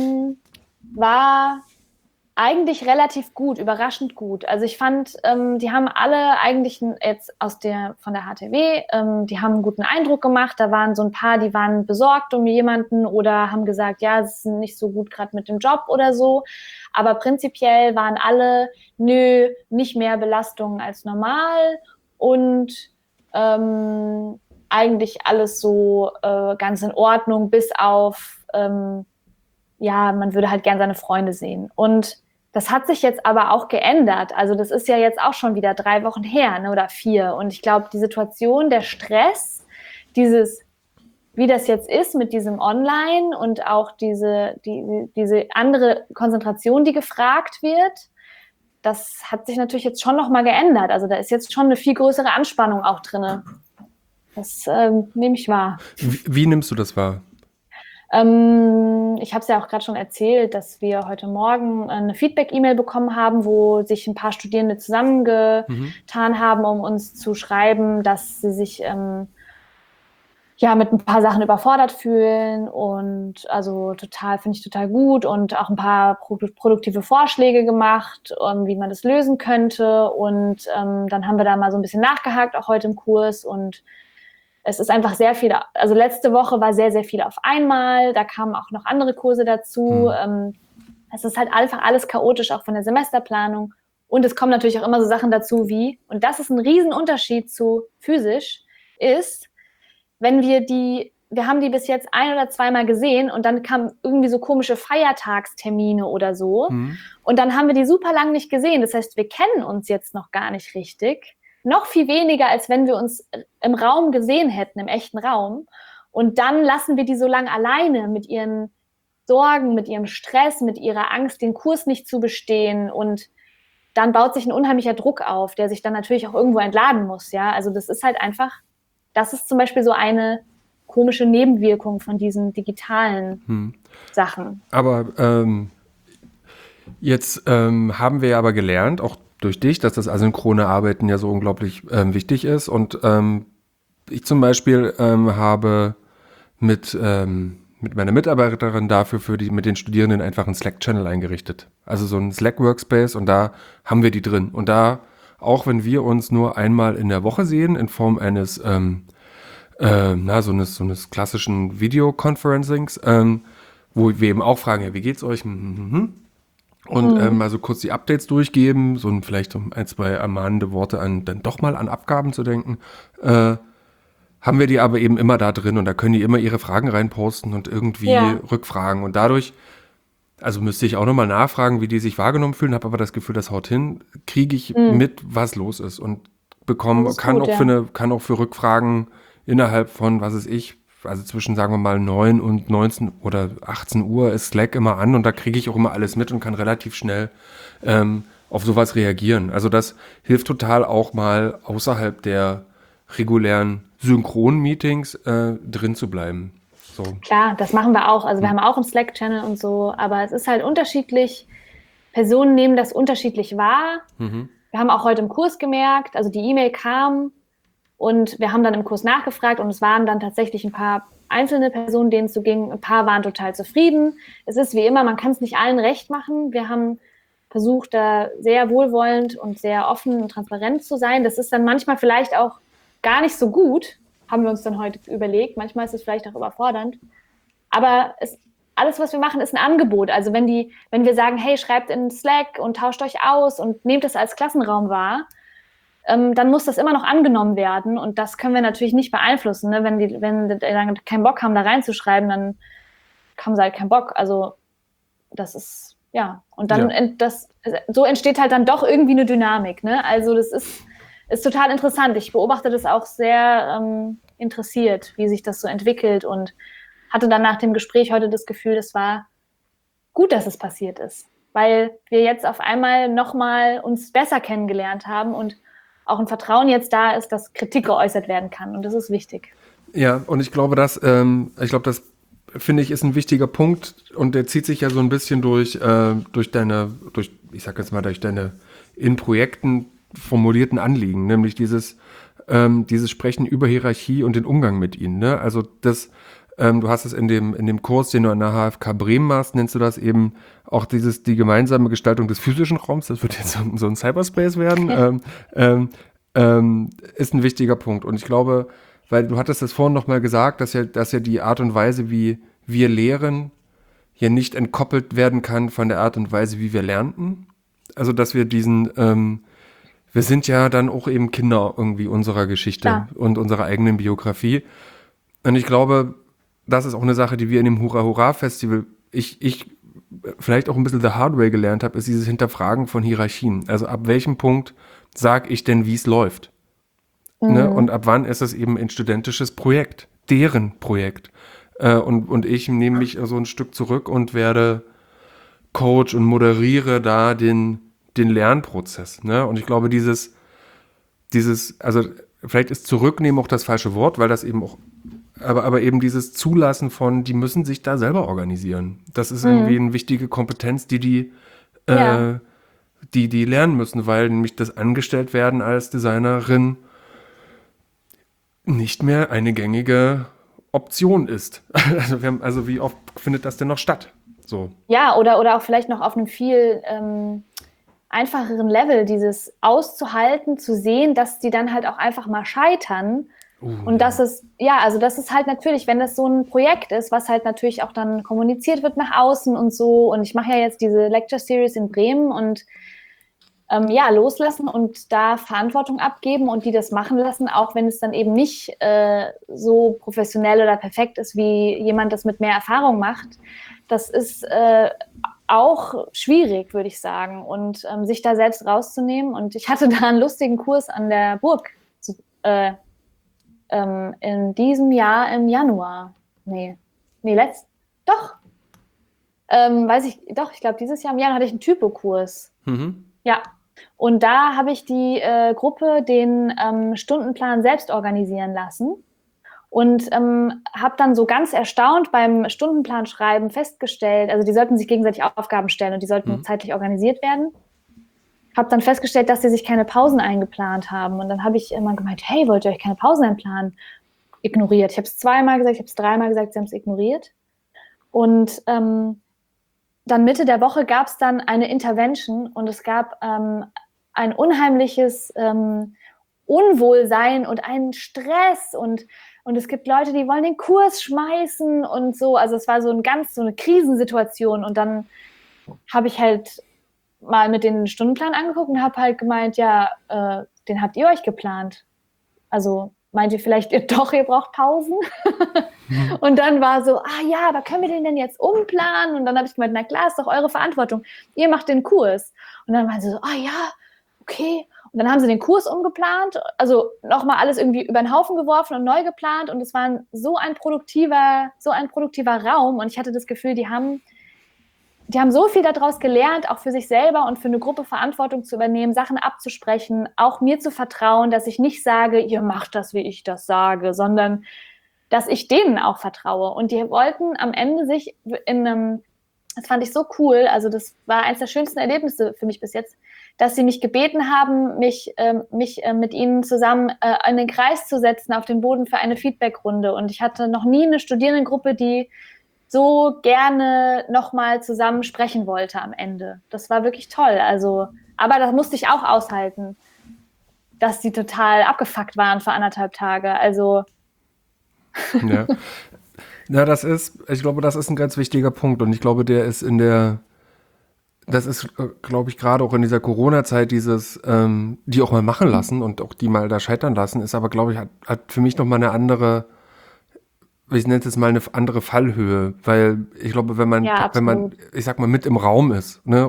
war eigentlich relativ gut, überraschend gut. Also ich fand, die haben alle eigentlich jetzt von der HTW, die haben einen guten Eindruck gemacht. Da waren so ein paar, die waren besorgt um jemanden oder haben gesagt, ja, es ist nicht so gut gerade mit dem Job oder so. Aber prinzipiell waren alle, nicht mehr Belastungen als normal und eigentlich alles so ganz in Ordnung, bis auf, man würde halt gern seine Freunde sehen. Und das hat sich jetzt aber auch geändert. Also das ist ja jetzt auch schon wieder 3 Wochen her, ne, oder 4. Und ich glaube, die Situation, der Stress, wie das jetzt ist mit diesem Online und auch diese andere Konzentration, die gefragt wird, das hat sich natürlich jetzt schon nochmal geändert. Also da ist jetzt schon eine viel größere Anspannung auch drin. Das nehme ich wahr. Wie nimmst du das wahr? Ich habe es ja auch gerade schon erzählt, dass wir heute Morgen eine Feedback-E-Mail bekommen haben, wo sich ein paar Studierende zusammengetan haben, um uns zu schreiben, dass sie sich mit ein paar Sachen überfordert fühlen und also finde ich total gut und auch ein paar produktive Vorschläge gemacht, wie man das lösen könnte. Und dann haben wir da mal so ein bisschen nachgehakt, auch heute im Kurs, und es ist einfach sehr viel, also letzte Woche war sehr, sehr viel auf einmal, da kamen auch noch andere Kurse dazu. Es ist halt einfach alles chaotisch, auch von der Semesterplanung. Und es kommen natürlich auch immer so Sachen dazu wie, und das ist ein Riesenunterschied zu physisch, ist, wenn wir haben die bis jetzt 1 oder 2 Mal gesehen und dann kamen irgendwie so komische Feiertagstermine oder so. Und dann haben wir die super lang nicht gesehen. Das heißt, wir kennen uns jetzt noch gar nicht richtig. Noch viel weniger, als wenn wir uns im Raum gesehen hätten, im echten Raum. Und dann lassen wir die so lange alleine mit ihren Sorgen, mit ihrem Stress, mit ihrer Angst, den Kurs nicht zu bestehen. Und dann baut sich ein unheimlicher Druck auf, der sich dann natürlich auch irgendwo entladen muss. Ja, also das ist halt einfach, das ist zum Beispiel so eine komische Nebenwirkung von diesen digitalen Sachen. Aber jetzt haben wir aber gelernt, auch durch dich, dass das asynchrone Arbeiten ja so unglaublich wichtig ist. Und ich zum Beispiel habe mit meiner Mitarbeiterin dafür mit den Studierenden einfach einen Slack-Channel eingerichtet. Also so ein Slack-Workspace, und da haben wir die drin. Und da, auch wenn wir uns nur einmal in der Woche sehen, in Form eines so eines klassischen Videoconferencings, wo wir eben auch fragen, ja, wie geht's euch? Und mal so kurz die Updates durchgeben, vielleicht um 1, 2 ermahnende Worte dann doch mal an Abgaben zu denken, haben wir die aber eben immer da drin, und da können die immer ihre Fragen reinposten und irgendwie rückfragen, und dadurch, also müsste ich auch nochmal nachfragen, wie die sich wahrgenommen fühlen, habe aber das Gefühl, das haut hin, kriege ich mit, was los ist, und kann auch für Rückfragen innerhalb von, was weiß ich, also zwischen, sagen wir mal, 9 und 19 oder 18 Uhr ist Slack immer an, und da kriege ich auch immer alles mit und kann relativ schnell auf sowas reagieren. Also das hilft total, auch mal außerhalb der regulären Synchron-Meetings drin zu bleiben. So. Klar, das machen wir auch. Also wir haben auch einen Slack-Channel und so, aber es ist halt unterschiedlich. Personen nehmen das unterschiedlich wahr. Wir haben auch heute im Kurs gemerkt, also die E-Mail kam, und wir haben dann im Kurs nachgefragt, und es waren dann tatsächlich ein paar einzelne Personen, denen es so ging. Ein paar waren total zufrieden. Es ist wie immer, man kann es nicht allen recht machen. Wir haben versucht, da sehr wohlwollend und sehr offen und transparent zu sein. Das ist dann manchmal vielleicht auch gar nicht so gut, haben wir uns dann heute überlegt. Manchmal ist es vielleicht auch überfordernd. Aber alles, was wir machen, ist ein Angebot. Also wenn wir sagen, hey, schreibt in Slack und tauscht euch aus und nehmt es als Klassenraum wahr, dann muss das immer noch angenommen werden, und das können wir natürlich nicht beeinflussen. Ne? Wenn die dann keinen Bock haben, da reinzuschreiben, dann haben sie halt keinen Bock. Also das ist, und dann so entsteht halt dann doch irgendwie eine Dynamik. Ne? Also das ist total interessant. Ich beobachte das auch sehr interessiert, wie sich das so entwickelt, und hatte dann nach dem Gespräch heute das Gefühl, es war gut, dass es passiert ist, weil wir jetzt auf einmal nochmal uns besser kennengelernt haben und auch ein Vertrauen jetzt da ist, dass Kritik geäußert werden kann, und das ist wichtig. Ja, und ich glaube, das finde ich, ist ein wichtiger Punkt, und der zieht sich ja so ein bisschen durch deine in Projekten formulierten Anliegen, nämlich dieses Sprechen über Hierarchie und den Umgang mit ihnen. Ne? Also du hast es in dem Kurs, den du an der HFK Bremen machst, nennst du das eben auch die gemeinsame Gestaltung des physischen Raums. Das wird jetzt so ein Cyberspace werden. Ist ein wichtiger Punkt. Und ich glaube, weil du hattest das vorhin nochmal gesagt, dass ja die Art und Weise, wie wir lehren, ja nicht entkoppelt werden kann von der Art und Weise, wie wir lernten. Also, dass wir wir sind ja dann auch eben Kinder irgendwie unserer Geschichte und unserer eigenen Biografie. Und ich glaube, das ist auch eine Sache, die wir in dem Hurra Hurra Festival, ich vielleicht auch ein bisschen the hard way gelernt habe, ist dieses Hinterfragen von Hierarchien. Also ab welchem Punkt sage ich denn, wie es läuft? Ne? Und ab wann ist es eben ein studentisches Projekt, deren Projekt? Und ich nehme mich so ein Stück zurück und werde Coach und moderiere da den Lernprozess. Ne? Und ich glaube, also vielleicht ist zurücknehmen auch das falsche Wort, weil das eben auch aber eben dieses Zulassen von, die müssen sich da selber organisieren. Das ist irgendwie eine wichtige Kompetenz, Ja, die lernen müssen, weil nämlich das Angestelltwerden als Designerin nicht mehr eine gängige Option ist. Also wie oft findet das denn noch statt? So. ja, oder auch vielleicht noch auf einem viel einfacheren Level, dieses auszuhalten, zu sehen, dass die dann halt auch einfach mal scheitern. Und Ja. das ist, ja, also das ist halt natürlich, wenn das so ein Projekt ist, was halt natürlich auch dann kommuniziert wird nach außen und so. Und ich mache ja jetzt diese Lecture Series in Bremen und ja, loslassen und da Verantwortung abgeben und die das machen lassen, auch wenn es dann eben nicht so professionell oder perfekt ist, wie jemand das mit mehr Erfahrung macht. Das ist auch schwierig, würde ich sagen. Und sich da selbst rauszunehmen. Und ich hatte da einen lustigen Kurs an der Burg in diesem Jahr im Januar. Doch. Ich glaube, dieses Jahr im Januar hatte ich einen Typokurs. Ja. Und da habe ich die Gruppe den Stundenplan selbst organisieren lassen und habe dann so ganz erstaunt beim Stundenplanschreiben festgestellt, also die sollten sich gegenseitig Aufgaben stellen und die sollten zeitlich organisiert werden. Habe dann festgestellt, dass sie sich keine Pausen eingeplant haben. Und dann habe ich immer gemeint, hey, wollt ihr euch keine Pausen einplanen? Ignoriert. Ich habe es zweimal gesagt, ich habe es dreimal gesagt, sie haben es ignoriert. Und dann Mitte der Woche gab es dann eine Intervention und es gab ein unheimliches Unwohlsein und einen Stress und es gibt Leute, die wollen den Kurs schmeißen und so. Also es war so eine Krisensituation und dann habe ich halt mal mit den Stundenplan angeguckt und habe halt gemeint, ja, den habt ihr euch geplant. Also meint ihr vielleicht ihr braucht Pausen? Und dann war so, ja, aber können wir den denn jetzt umplanen? Und dann habe ich gemeint, na klar, ist doch eure Verantwortung. Ihr macht den Kurs. Und dann waren sie so, ja, okay. Und dann haben sie den Kurs umgeplant, also nochmal alles irgendwie über den Haufen geworfen und neu geplant. Und es war so ein produktiver Raum. Und ich hatte das Gefühl, die haben so viel daraus gelernt, auch für sich selber und für eine Gruppe Verantwortung zu übernehmen, Sachen abzusprechen, auch mir zu vertrauen, dass ich nicht sage, ihr macht das, wie ich das sage, sondern dass ich denen auch vertraue. Und die wollten am Ende sich das fand ich so cool, also das war eines der schönsten Erlebnisse für mich bis jetzt, dass sie mich gebeten haben, mich mit ihnen zusammen in den Kreis zu setzen, auf den Boden für eine Feedbackrunde. Und ich hatte noch nie eine Studierendengruppe, die so gerne nochmal zusammen sprechen wollte am Ende. Das war wirklich toll. Also, aber das musste ich auch aushalten, dass die total abgefuckt waren für 1,5 Tage. Also Ja. Ja, ich glaube, das ist ein ganz wichtiger Punkt und ich glaube, das ist, glaube ich, gerade auch in dieser Corona-Zeit die auch mal machen lassen und auch die mal da scheitern lassen, ist aber, glaube ich, hat für mich nochmal eine andere, ich nenne es jetzt mal eine andere Fallhöhe, weil ich glaube, ja, wenn man, absolut. ich sag mal, mit im Raum ist, ne,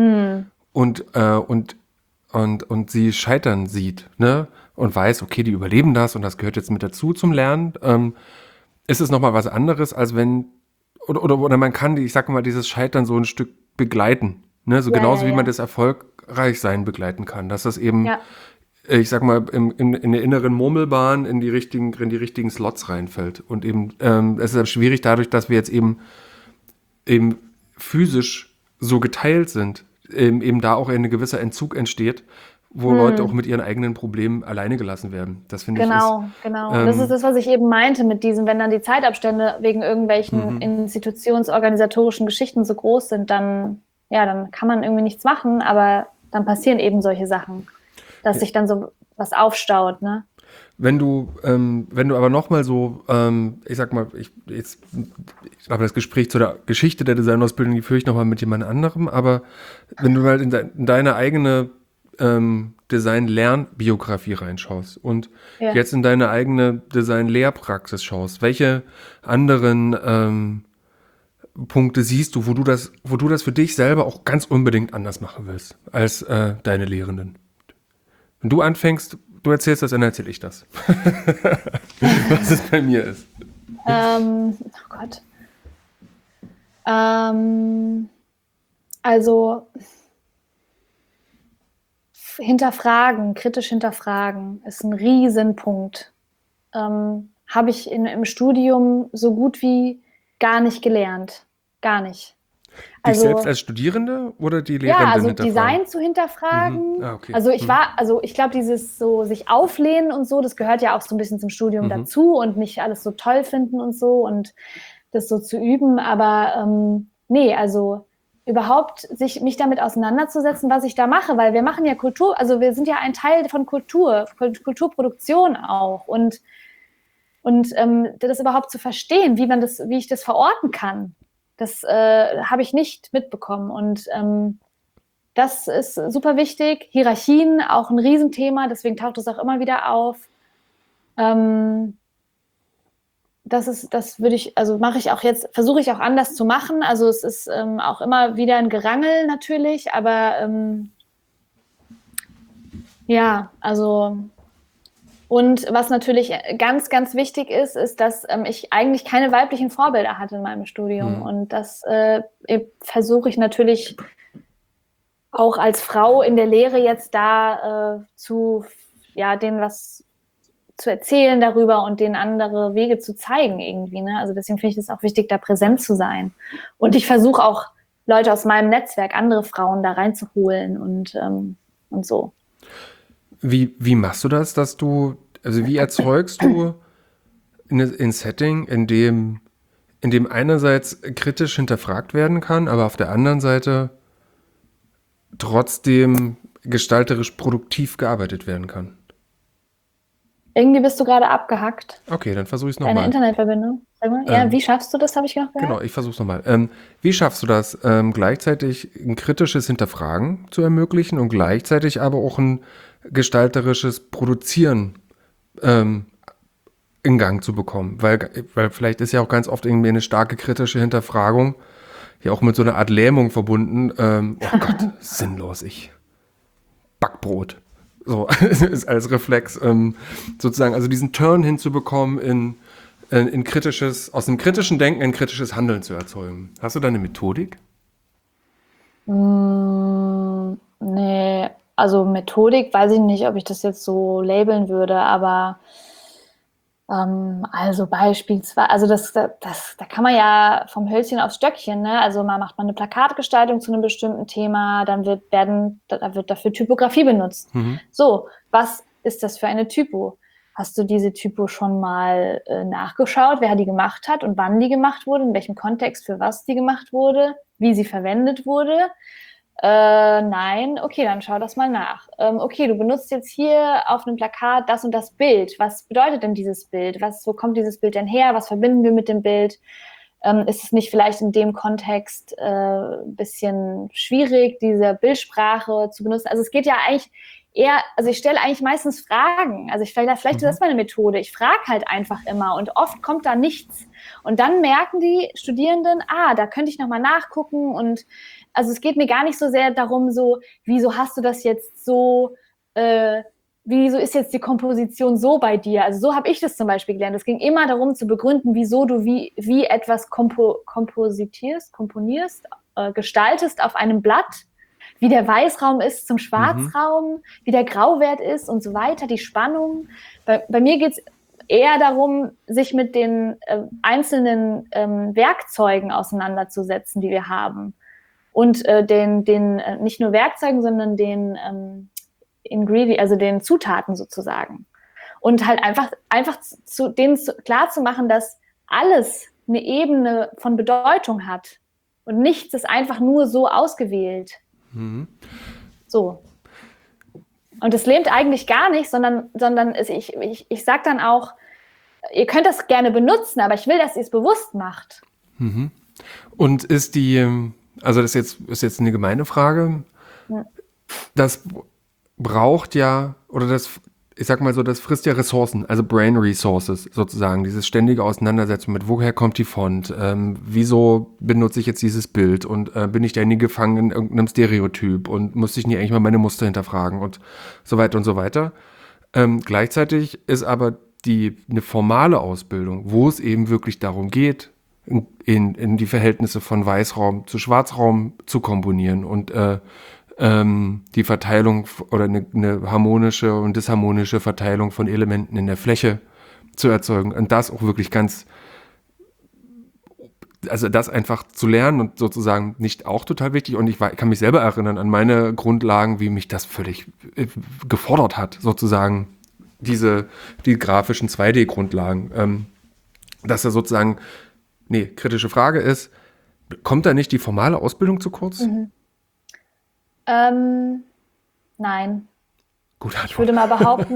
und sie scheitern sieht, ne, und weiß, okay, die überleben das und das gehört jetzt mit dazu zum Lernen, ist es nochmal was anderes, als wenn, oder man kann ich sag mal, dieses Scheitern so ein Stück begleiten, ne, so Ja, ja, genauso wie man ja. das Erfolgreichsein begleiten kann, dass das eben, Ja, ich sag mal, in der inneren Murmelbahn in die richtigen Slots reinfällt. Und eben, es ist halt schwierig dadurch, dass wir jetzt eben physisch so geteilt sind, eben da auch ein gewisser Entzug entsteht, wo Leute auch mit ihren eigenen Problemen alleine gelassen werden. Das finde ich ist, genau, genau. Das ist das, was ich eben meinte mit diesem, wenn dann die Zeitabstände wegen irgendwelchen mhm. institutionsorganisatorischen Geschichten so groß sind, dann, ja, dann kann man irgendwie nichts machen, aber dann passieren eben solche Sachen, dass sich dann so was aufstaut, ne? Wenn du aber nochmal so, ich sag mal, ich glaube, das Gespräch zu der Geschichte der Designausbildung, die führe ich nochmal mit jemand anderem, aber wenn du mal in deine eigene Design-Lernbiografie reinschaust und Ja. jetzt in deine eigene Design-Lehrpraxis schaust, welche anderen Punkte siehst du, wo du das für dich selber auch ganz unbedingt anders machen willst als deine Lehrenden? Wenn du anfängst, du erzählst das, dann erzähle ich das. Was es bei mir ist. Oh Gott. Also kritisch hinterfragen ist ein Riesenpunkt. habe ich im Studium so gut wie gar nicht gelernt. Gar nicht. Dich selbst als Studierende oder die Ja, Lehrenden also hinterfragen? Design zu hinterfragen. Ah, okay. Also ich glaube, dieses so sich auflehnen und so, das gehört ja auch so ein bisschen zum Studium dazu und nicht alles so toll finden und so und das so zu üben. Aber nee, also überhaupt mich damit auseinanderzusetzen, was ich da mache, weil wir machen ja Kultur, also wir sind ja ein Teil von Kulturproduktion auch und das überhaupt zu verstehen, wie ich das verorten kann, das habe ich nicht mitbekommen. Und das ist super wichtig. Hierarchien, auch ein Riesenthema, deswegen taucht es auch immer wieder auf. Das würde ich, also mache ich auch jetzt, versuche ich auch anders zu machen. Also es ist auch immer wieder ein Gerangel natürlich, aber ja, also und was natürlich ganz, ganz wichtig ist, ist, dass ich eigentlich keine weiblichen Vorbilder hatte in meinem Studium. Und das versuche ich natürlich auch als Frau in der Lehre jetzt da denen was zu erzählen darüber und denen andere Wege zu zeigen irgendwie. Ne? Also deswegen finde ich es auch wichtig, da präsent zu sein. Und ich versuche auch Leute aus meinem Netzwerk, andere Frauen da reinzuholen und so. Wie machst du das, wie erzeugst du ein Setting, in dem einerseits kritisch hinterfragt werden kann, aber auf der anderen Seite trotzdem gestalterisch produktiv gearbeitet werden kann? Irgendwie bist du gerade abgehackt. Okay, dann versuche ich es nochmal. Eine Internetverbindung. Sag mal. Ja, wie schaffst du das, habe ich noch gehört? Genau, ich versuche es nochmal. Wie schaffst du das, gleichzeitig ein kritisches Hinterfragen zu ermöglichen und gleichzeitig aber auch ein gestalterisches Produzieren in Gang zu bekommen? Weil vielleicht ist ja auch ganz oft irgendwie eine starke kritische Hinterfragung ja auch mit so einer Art Lähmung verbunden. Oh Gott, sinnlos, ich Backbrot. So, ist als Reflex sozusagen, also diesen Turn hinzubekommen in kritisches, aus dem kritischen Denken ein kritisches Handeln zu erzeugen. Hast du da eine Methodik? Nee, also Methodik weiß ich nicht, ob ich das jetzt so labeln würde, aber also beispielsweise, also da kann man ja vom Hölzchen aufs Stöckchen, ne? Also macht man eine Plakatgestaltung zu einem bestimmten Thema, dann wird dafür Typografie benutzt. So, was ist das für eine Typo? Hast du diese Typo schon mal nachgeschaut, wer die gemacht hat und wann die gemacht wurde, in welchem Kontext für was die gemacht wurde, wie sie verwendet wurde? Nein, okay, dann schau das mal nach. Okay, du benutzt jetzt hier auf einem Plakat das und das Bild. Was bedeutet denn dieses Bild? Wo kommt dieses Bild denn her? Was verbinden wir mit dem Bild? Ist es nicht vielleicht in dem Kontext ein bisschen schwierig, diese Bildsprache zu benutzen? Also es geht ja eigentlich also ich stelle eigentlich meistens Fragen. Also vielleicht ist das meine Methode. Ich frage halt einfach immer und oft kommt da nichts. Und dann merken die Studierenden, da könnte ich nochmal nachgucken und also es geht mir gar nicht so sehr darum, so, wieso hast du das jetzt so, wieso ist jetzt die Komposition so bei dir? Also so habe ich das zum Beispiel gelernt. Es ging immer darum zu begründen, wieso du wie etwas komponierst, gestaltest auf einem Blatt, wie der Weißraum ist zum Schwarzraum, wie der Grauwert ist und so weiter, die Spannung. Bei mir geht es eher darum, sich mit den einzelnen Werkzeugen auseinanderzusetzen, die wir haben. Und nicht nur Werkzeugen, sondern den also den Zutaten sozusagen. Und halt einfach denen klar zu machen, dass alles eine Ebene von Bedeutung hat. Und nichts ist einfach nur so ausgewählt. So. Und das lähmt eigentlich gar nicht, sondern ich sage dann auch, ihr könnt das gerne benutzen, aber ich will, dass ihr es bewusst macht. Und also das ist jetzt eine gemeine Frage. Ja. Das braucht ja, ich sag mal so, das frisst ja Ressourcen, also Brain Resources sozusagen, dieses ständige Auseinandersetzen mit, woher kommt die Font, wieso benutze ich jetzt dieses Bild und bin ich da nie gefangen in irgendeinem Stereotyp und muss ich nie eigentlich mal meine Muster hinterfragen und so weiter und so weiter. Gleichzeitig ist aber eine formale Ausbildung, wo es eben wirklich darum geht, in die Verhältnisse von Weißraum zu Schwarzraum zu komponieren und die Verteilung oder eine harmonische und disharmonische Verteilung von Elementen in der Fläche zu erzeugen und das auch wirklich also das einfach zu lernen und sozusagen nicht auch total wichtig. Und ich kann mich selber erinnern an meine Grundlagen, wie mich das völlig gefordert hat, sozusagen die grafischen 2D-Grundlagen. Dass da sozusagen, kritische Frage ist, kommt da nicht die formale Ausbildung zu kurz? Nein. Gute Antwort. Ich würde mal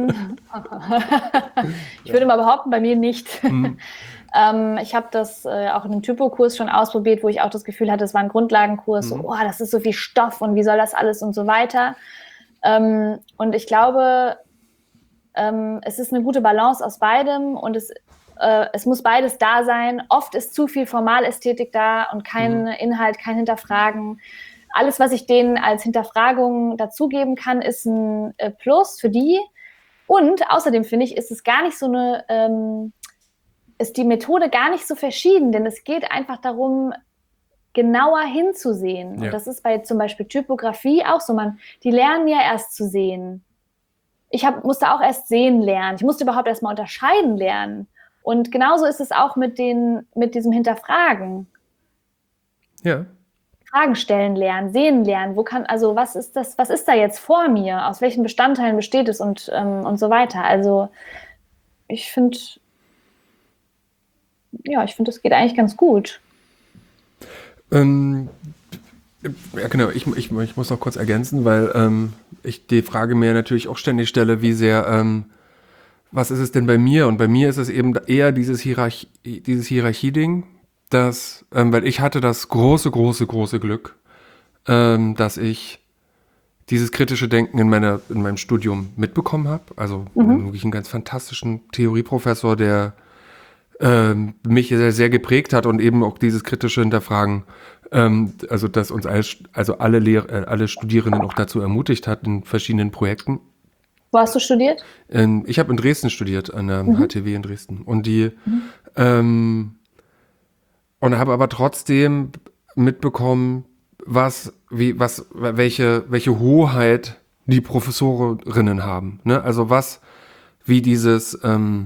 behaupten, bei mir nicht. Ich habe das auch in einem Typo-Kurs schon ausprobiert, wo ich auch das Gefühl hatte, es war ein Grundlagenkurs, das ist so viel Stoff und wie soll das alles und so weiter. Und ich glaube, es ist eine gute Balance aus beidem und es muss beides da sein. Oft ist zu viel Formalästhetik da und kein Inhalt, kein Hinterfragen. Alles, was ich denen als Hinterfragung dazugeben kann, ist ein Plus für die. Und außerdem finde ich, ist die Methode gar nicht so verschieden, denn es geht einfach darum, genauer hinzusehen. Ja. Und das ist bei zum Beispiel Typografie auch so. Die lernen ja erst zu sehen. Ich musste auch erst sehen lernen. Ich musste überhaupt erst mal unterscheiden lernen. Und genauso ist es auch mit diesem Hinterfragen. Ja. Fragen stellen lernen, sehen lernen. Was ist da jetzt vor mir? Aus welchen Bestandteilen besteht es und so weiter. Also ich finde, das geht eigentlich ganz gut. Ja, genau. Ich muss noch kurz ergänzen, weil ich die Frage mir natürlich auch ständig stelle, wie sehr, was ist es denn bei mir? Und bei mir ist es eben eher dieses Hierarchie-Ding, weil ich hatte das große Glück, dass ich dieses kritische Denken in meinem Studium mitbekommen habe. Also wirklich einen ganz fantastischen Theorieprofessor, der mich sehr, sehr geprägt hat und eben auch dieses kritische Hinterfragen, also dass uns alle Studierenden auch dazu ermutigt hat in verschiedenen Projekten. Wo hast du studiert? Ich habe in Dresden studiert, an der HTW in Dresden. Und und habe aber trotzdem mitbekommen, welche Hoheit die Professorinnen haben. Ne? Also wie dieses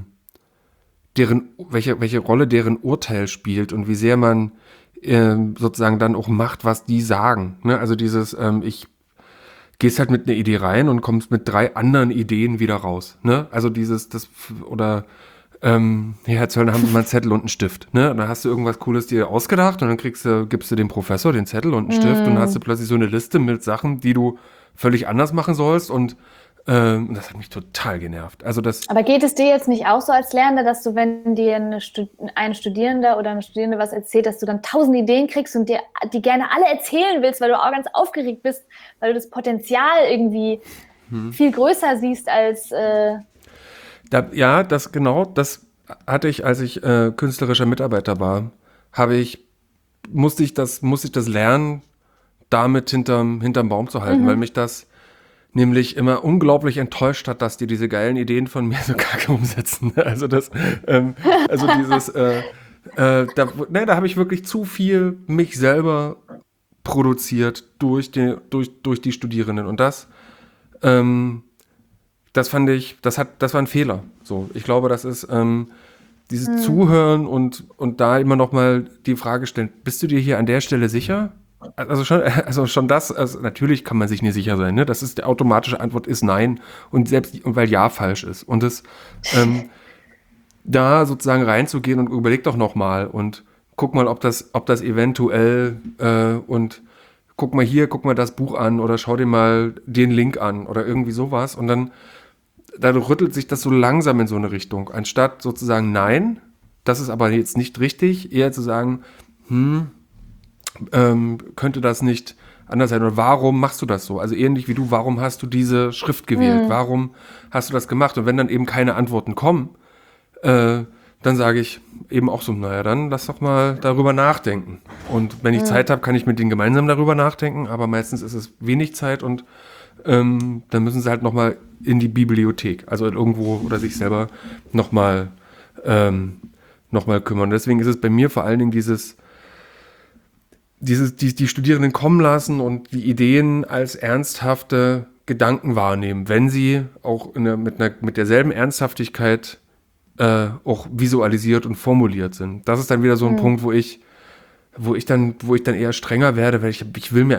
welche Rolle deren Urteil spielt und wie sehr man sozusagen dann auch macht, was die sagen. Ne? Also gehst halt mit einer Idee rein und kommst mit 3 anderen Ideen wieder raus. Ne? Also Herr Zöllner, haben Sie mal einen Zettel und einen Stift. Ne? Und dann hast du irgendwas Cooles dir ausgedacht und dann gibst du dem Professor den Zettel und einen Stift und dann hast du plötzlich so eine Liste mit Sachen, die du völlig anders machen sollst und das hat mich total genervt. Aber geht es dir jetzt nicht auch so als Lernender, dass du, wenn dir ein Studierender oder eine Studierende was erzählt, dass du dann 1000 Ideen kriegst und dir die gerne alle erzählen willst, weil du auch ganz aufgeregt bist, weil du das Potenzial irgendwie viel größer siehst als... das hatte ich, als ich künstlerischer Mitarbeiter war, musste ich das lernen, damit hinterm Baum zu halten, weil mich das nämlich immer unglaublich enttäuscht hat, dass die diese geilen Ideen von mir so kacke umsetzen. Also da habe ich wirklich zu viel mich selber produziert durch die Studierenden. Und das fand ich, das war ein Fehler. So, ich glaube, das ist dieses Zuhören und da immer noch mal die Frage stellen: Bist du dir hier an der Stelle sicher? Also schon das, also natürlich kann man sich nicht sicher sein, ne? Das ist, die automatische Antwort ist nein und weil ja falsch ist. Und da sozusagen reinzugehen und überleg doch noch mal und guck mal, ob das eventuell und guck mal das Buch an oder schau dir mal den Link an oder irgendwie sowas und dann rüttelt sich das so langsam in so eine Richtung, anstatt sozusagen nein, das ist aber jetzt nicht richtig, eher zu sagen, könnte das nicht anders sein? Oder warum machst du das so? Also ähnlich wie du, warum hast du diese Schrift gewählt? Warum hast du das gemacht? Und wenn dann eben keine Antworten kommen, dann sage ich eben auch so, naja, dann lass doch mal darüber nachdenken. Und wenn ich Zeit habe, kann ich mit denen gemeinsam darüber nachdenken, aber meistens ist es wenig Zeit und dann müssen sie halt nochmal in die Bibliothek, also irgendwo oder sich selber nochmal kümmern. Deswegen ist es bei mir vor allen Dingen die Studierenden kommen lassen und die Ideen als ernsthafte Gedanken wahrnehmen, wenn sie auch mit derselben Ernsthaftigkeit auch visualisiert und formuliert sind. Das ist dann wieder so ein Punkt, wo ich dann eher strenger werde, weil ich will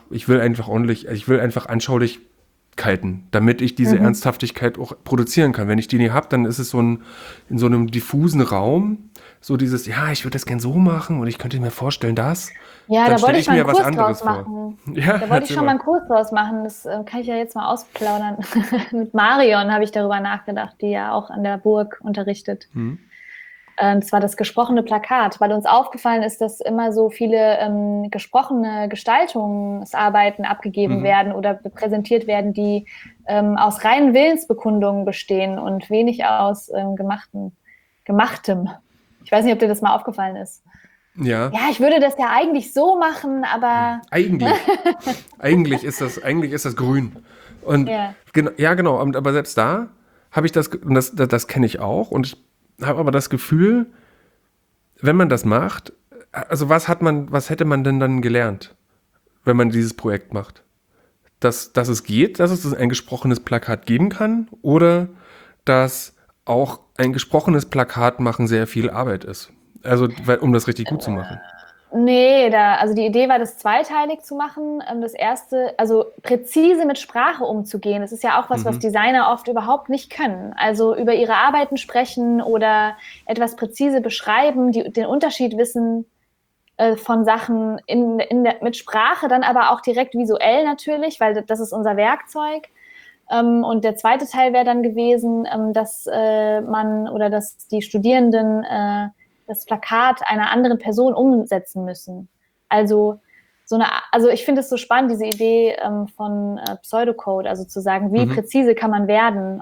einfach Anschaulichkeiten, damit ich diese Ernsthaftigkeit auch produzieren kann. Wenn ich die nicht habe, dann ist es in so einem diffusen Raum, so dieses, ja, ich würde das gern so machen und ich könnte mir vorstellen, das. Ja, Dann da wollte stelle ich mal mir einen was Kurs anderes draus machen. Ja, Da wollte ich erzähl schon mal. mal einen Kurs draus machen. Das kann ich ja jetzt mal ausplaudern. Mit Marion habe ich darüber nachgedacht, die ja auch an der Burg unterrichtet. Das war das gesprochene Plakat, weil uns aufgefallen ist, dass immer so viele gesprochene Gestaltungsarbeiten abgegeben werden oder präsentiert werden, die aus reinen Willensbekundungen bestehen und wenig aus Gemachtem. Ich weiß nicht, ob dir das mal aufgefallen ist. Ja, Ja, ich würde das ja eigentlich so machen, aber eigentlich ist das grün. Und ja. genau, aber selbst da habe ich und das kenne ich auch und ich habe aber das Gefühl, wenn man das macht, also was hätte man denn dann gelernt, wenn man dieses Projekt macht? Dass es geht, dass es ein gesprochenes Plakat geben kann oder dass auch ein gesprochenes Plakat machen sehr viel Arbeit ist. Also, um das richtig gut zu machen. Nee, also die Idee war, das zweiteilig zu machen. Das erste, also präzise mit Sprache umzugehen. Das ist ja auch was Designer oft überhaupt nicht können. Also über ihre Arbeiten sprechen oder etwas präzise beschreiben, den Unterschied wissen von Sachen mit Sprache, dann aber auch direkt visuell natürlich, weil das ist unser Werkzeug. Und der zweite Teil wäre dann gewesen, dass dass die Studierenden das Plakat einer anderen Person umsetzen müssen. Also ich finde es so spannend, diese Idee von Pseudocode, also zu sagen, wie präzise kann man werden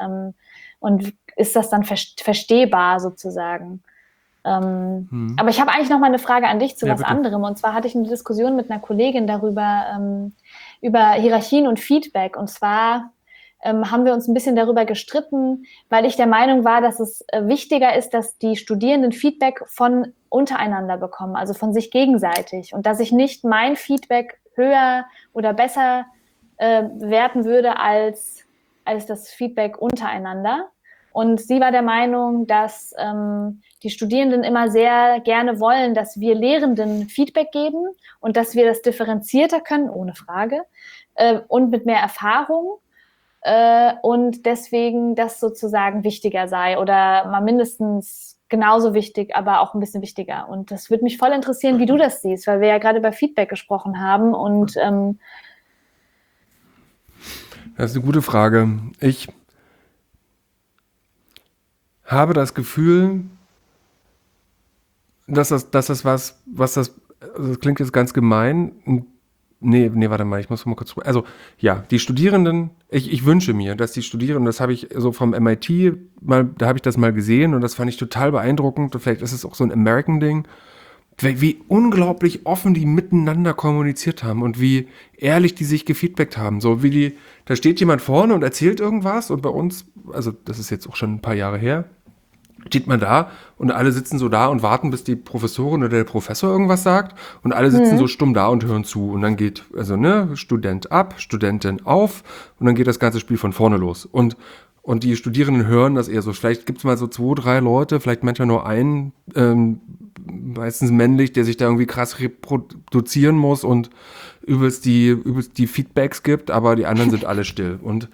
und ist das dann verstehbar sozusagen. Aber ich habe eigentlich noch mal eine Frage an dich zu was anderem. Und zwar hatte ich eine Diskussion mit einer Kollegin darüber, über Hierarchien und Feedback. Und zwar haben wir uns ein bisschen darüber gestritten, weil ich der Meinung war, dass es wichtiger ist, dass die Studierenden Feedback von untereinander bekommen, also von sich gegenseitig. Und dass ich nicht mein Feedback höher oder besser werten würde als das Feedback untereinander. Und sie war der Meinung, dass die Studierenden immer sehr gerne wollen, dass wir Lehrenden Feedback geben und dass wir das differenzierter können, ohne Frage, und mit mehr Erfahrung. Und deswegen das sozusagen wichtiger sei oder mal mindestens genauso wichtig, aber auch ein bisschen wichtiger. Und das würde mich voll interessieren, wie du das siehst, weil wir ja gerade über Feedback gesprochen haben. Und das ist eine gute Frage. Ich habe das Gefühl, dass das klingt jetzt ganz gemein. Nee, warte mal, ich muss mal kurz. Also, ja, die Studierenden, ich wünsche mir, dass die Studierenden, das habe ich so vom MIT da habe ich das mal gesehen und das fand ich total beeindruckend. Vielleicht ist es auch so ein American-Ding, wie unglaublich offen die miteinander kommuniziert haben und wie ehrlich die sich gefeedbackt haben. So wie da steht jemand vorne und erzählt irgendwas und bei uns, also das ist jetzt auch schon ein paar Jahre her, steht man da und alle sitzen so da und warten, bis die Professorin oder der Professor irgendwas sagt und alle sitzen so stumm da und hören zu und dann geht, Student ab, Studentin auf und dann geht das ganze Spiel von vorne los und die Studierenden hören das eher so. Vielleicht gibt es mal so 2, 3 Leute, vielleicht manchmal nur einen, meistens männlich, der sich da irgendwie krass reproduzieren muss und übelst die Feedbacks gibt, aber die anderen sind alle still. Und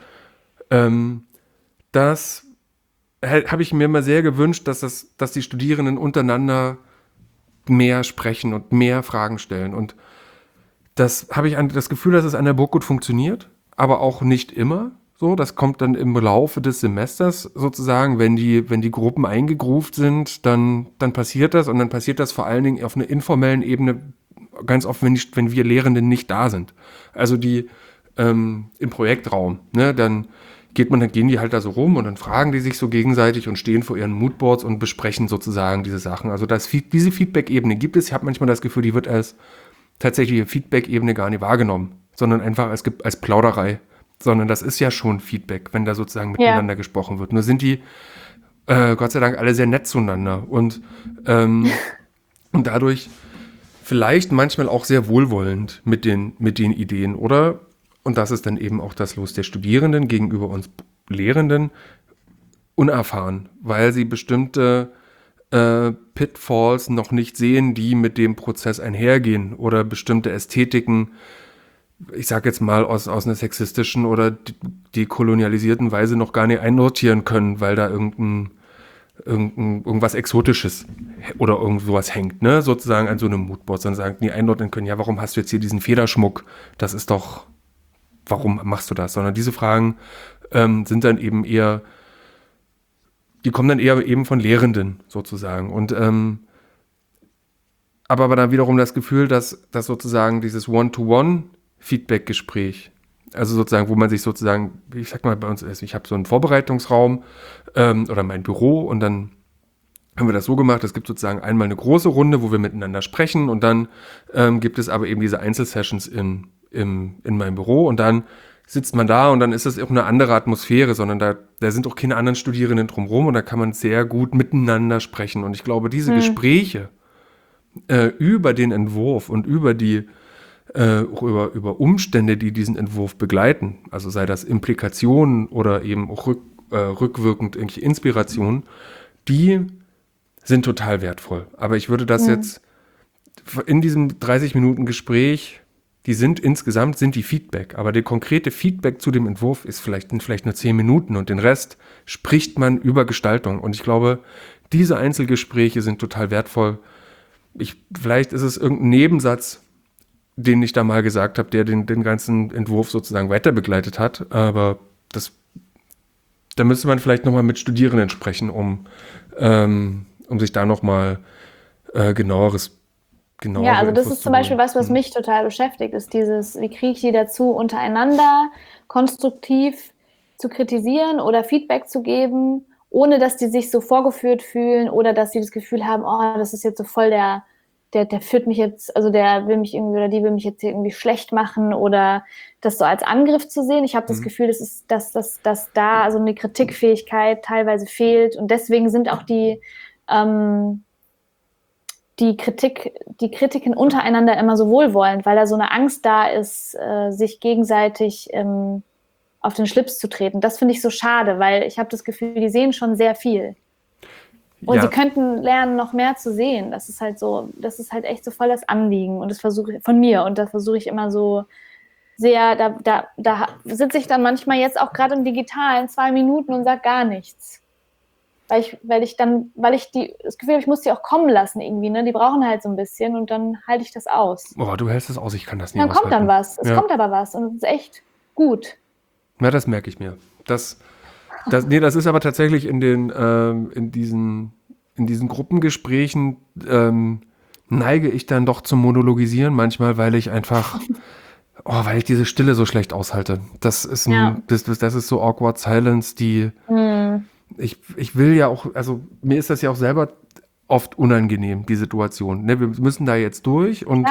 das habe ich mir immer sehr gewünscht, dass die Studierenden untereinander mehr sprechen und mehr Fragen stellen. Und das habe ich das Gefühl, dass es an der Burg gut funktioniert, aber auch nicht immer so. Das kommt dann im Laufe des Semesters sozusagen, wenn die Gruppen eingegroovt sind, dann passiert das und dann passiert das vor allen Dingen auf einer informellen Ebene ganz oft, wenn wir Lehrenden nicht da sind. Also die im Projektraum, ne, dann gehen die halt da so rum und dann fragen die sich so gegenseitig und stehen vor ihren Moodboards und besprechen sozusagen diese Sachen. Also diese Feedback-Ebene gibt es. Ich habe manchmal das Gefühl, die wird als tatsächliche Feedback-Ebene gar nicht wahrgenommen, sondern einfach als Plauderei. Sondern das ist ja schon Feedback, wenn da sozusagen miteinander gesprochen wird. Nur sind die, Gott sei Dank, alle sehr nett zueinander und dadurch vielleicht manchmal auch sehr wohlwollend mit den Ideen, und das ist dann eben auch das Los der Studierenden gegenüber uns Lehrenden, unerfahren, weil sie bestimmte Pitfalls noch nicht sehen, die mit dem Prozess einhergehen oder bestimmte Ästhetiken, ich sag jetzt mal aus einer sexistischen oder dekolonialisierten Weise noch gar nicht einsortieren können, weil da irgendwas Exotisches oder irgend sowas hängt, ne, sozusagen an so einem Moodboard, sondern sagen, nie einordnen können, ja, warum hast du jetzt hier diesen Federschmuck? Das ist doch, warum machst du das? Sondern diese Fragen sind dann eben eher, die kommen dann eher eben von Lehrenden sozusagen. Und aber dann wiederum das Gefühl, dass sozusagen dieses One-to-One-Feedback-Gespräch, also sozusagen, wo man sich sozusagen, ich sag mal bei uns, ich habe so einen Vorbereitungsraum oder mein Büro und dann haben wir das so gemacht, es gibt sozusagen einmal eine große Runde, wo wir miteinander sprechen und dann gibt es aber eben diese Einzelsessions in meinem Büro und dann sitzt man da und dann ist das auch eine andere Atmosphäre, sondern da sind auch keine anderen Studierenden drumherum und da kann man sehr gut miteinander sprechen. Und ich glaube, diese Gespräche über den Entwurf und über über Umstände, die diesen Entwurf begleiten, also sei das Implikationen oder eben auch rückwirkend irgendwelche Inspirationen, die sind total wertvoll. Aber ich würde das jetzt in diesem 30 Minuten Gespräch, insgesamt sind die Feedback, aber der konkrete Feedback zu dem Entwurf ist vielleicht nur 10 Minuten und den Rest spricht man über Gestaltung. Und ich glaube, diese Einzelgespräche sind total wertvoll. Vielleicht ist es irgendein Nebensatz, den ich da mal gesagt habe, der den ganzen Entwurf sozusagen weiter begleitet hat, aber da müsste man vielleicht nochmal mit Studierenden sprechen, um sich da nochmal genauere Ja, also das Infos ist zu zum Beispiel holen. was mich total beschäftigt, ist dieses, wie kriege ich die dazu, untereinander konstruktiv zu kritisieren oder Feedback zu geben, ohne dass die sich so vorgeführt fühlen oder dass sie das Gefühl haben, oh, das ist jetzt so voll der führt mich jetzt, also der will mich irgendwie oder die will mich jetzt irgendwie schlecht machen oder das so als Angriff zu sehen. Ich habe das Gefühl, dass da also eine Kritikfähigkeit teilweise fehlt und deswegen sind auch die Kritiken untereinander immer so wohlwollend, weil da so eine Angst da ist, sich gegenseitig auf den Schlips zu treten. Das finde ich so schade, weil ich habe das Gefühl, die sehen schon sehr viel. Und sie könnten lernen, noch mehr zu sehen. Das ist halt echt so voll das Anliegen und das versuche ich von mir und da versuche ich immer so sehr, da sitze ich dann manchmal jetzt auch gerade im Digitalen 2 Minuten und sage gar nichts. Weil ich das Gefühl habe, ich muss die auch kommen lassen irgendwie, ne? Die brauchen halt so ein bisschen und dann halte ich das aus. Oh, du hältst es aus, ich kann das nicht Dann kommt dann was. Es kommt aber was und es ist echt gut. Ja, das merke ich mir. Das ist aber tatsächlich in diesen Gruppengesprächen neige ich dann doch zum Monologisieren manchmal, weil ich einfach, weil ich diese Stille so schlecht aushalte. Das ist das ist so awkward silence, die ich will ja auch, also mir ist das ja auch selber oft unangenehm, die Situation. Ne, wir müssen da jetzt durch und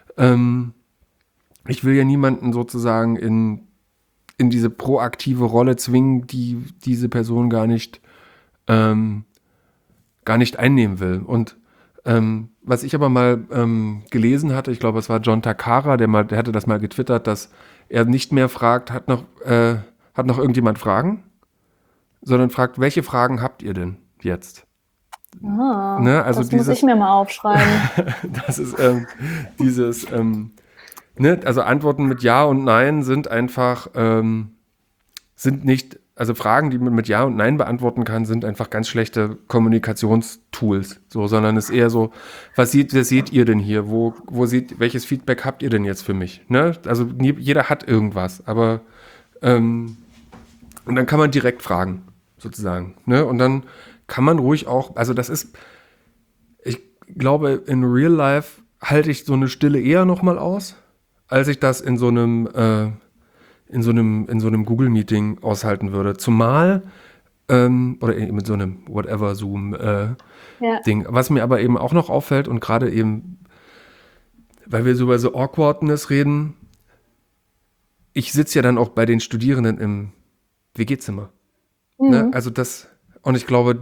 ich will ja niemanden sozusagen in diese proaktive Rolle zwingen, die diese Person gar nicht einnehmen will. Und was ich aber mal gelesen hatte, ich glaube, es war John Takara, der hatte das mal getwittert, dass er nicht mehr fragt, hat noch irgendjemand Fragen, sondern fragt, welche Fragen habt ihr denn jetzt? Aha, ne? Also das muss ich mir mal aufschreiben. das ist dieses also Antworten mit Ja und Nein sind einfach, sind nicht, also Fragen, die man mit Ja und Nein beantworten kann, sind einfach ganz schlechte Kommunikationstools, so, sondern es ist eher so, was seht ihr denn hier? Welches Feedback habt ihr denn jetzt für mich? Ne? Also jeder hat irgendwas, aber und dann kann man direkt fragen, sozusagen. Ne? Und dann kann man ruhig auch, also ich glaube, in Real Life halte ich so eine Stille eher nochmal aus, als ich das in so einem Google-Meeting aushalten würde. Zumal, oder mit so einem whatever Zoom-Ding. Was mir aber eben auch noch auffällt und gerade eben, weil wir so über so Awkwardness reden, ich sitze ja dann auch bei den Studierenden im WG-Zimmer. Ne? Also und ich glaube,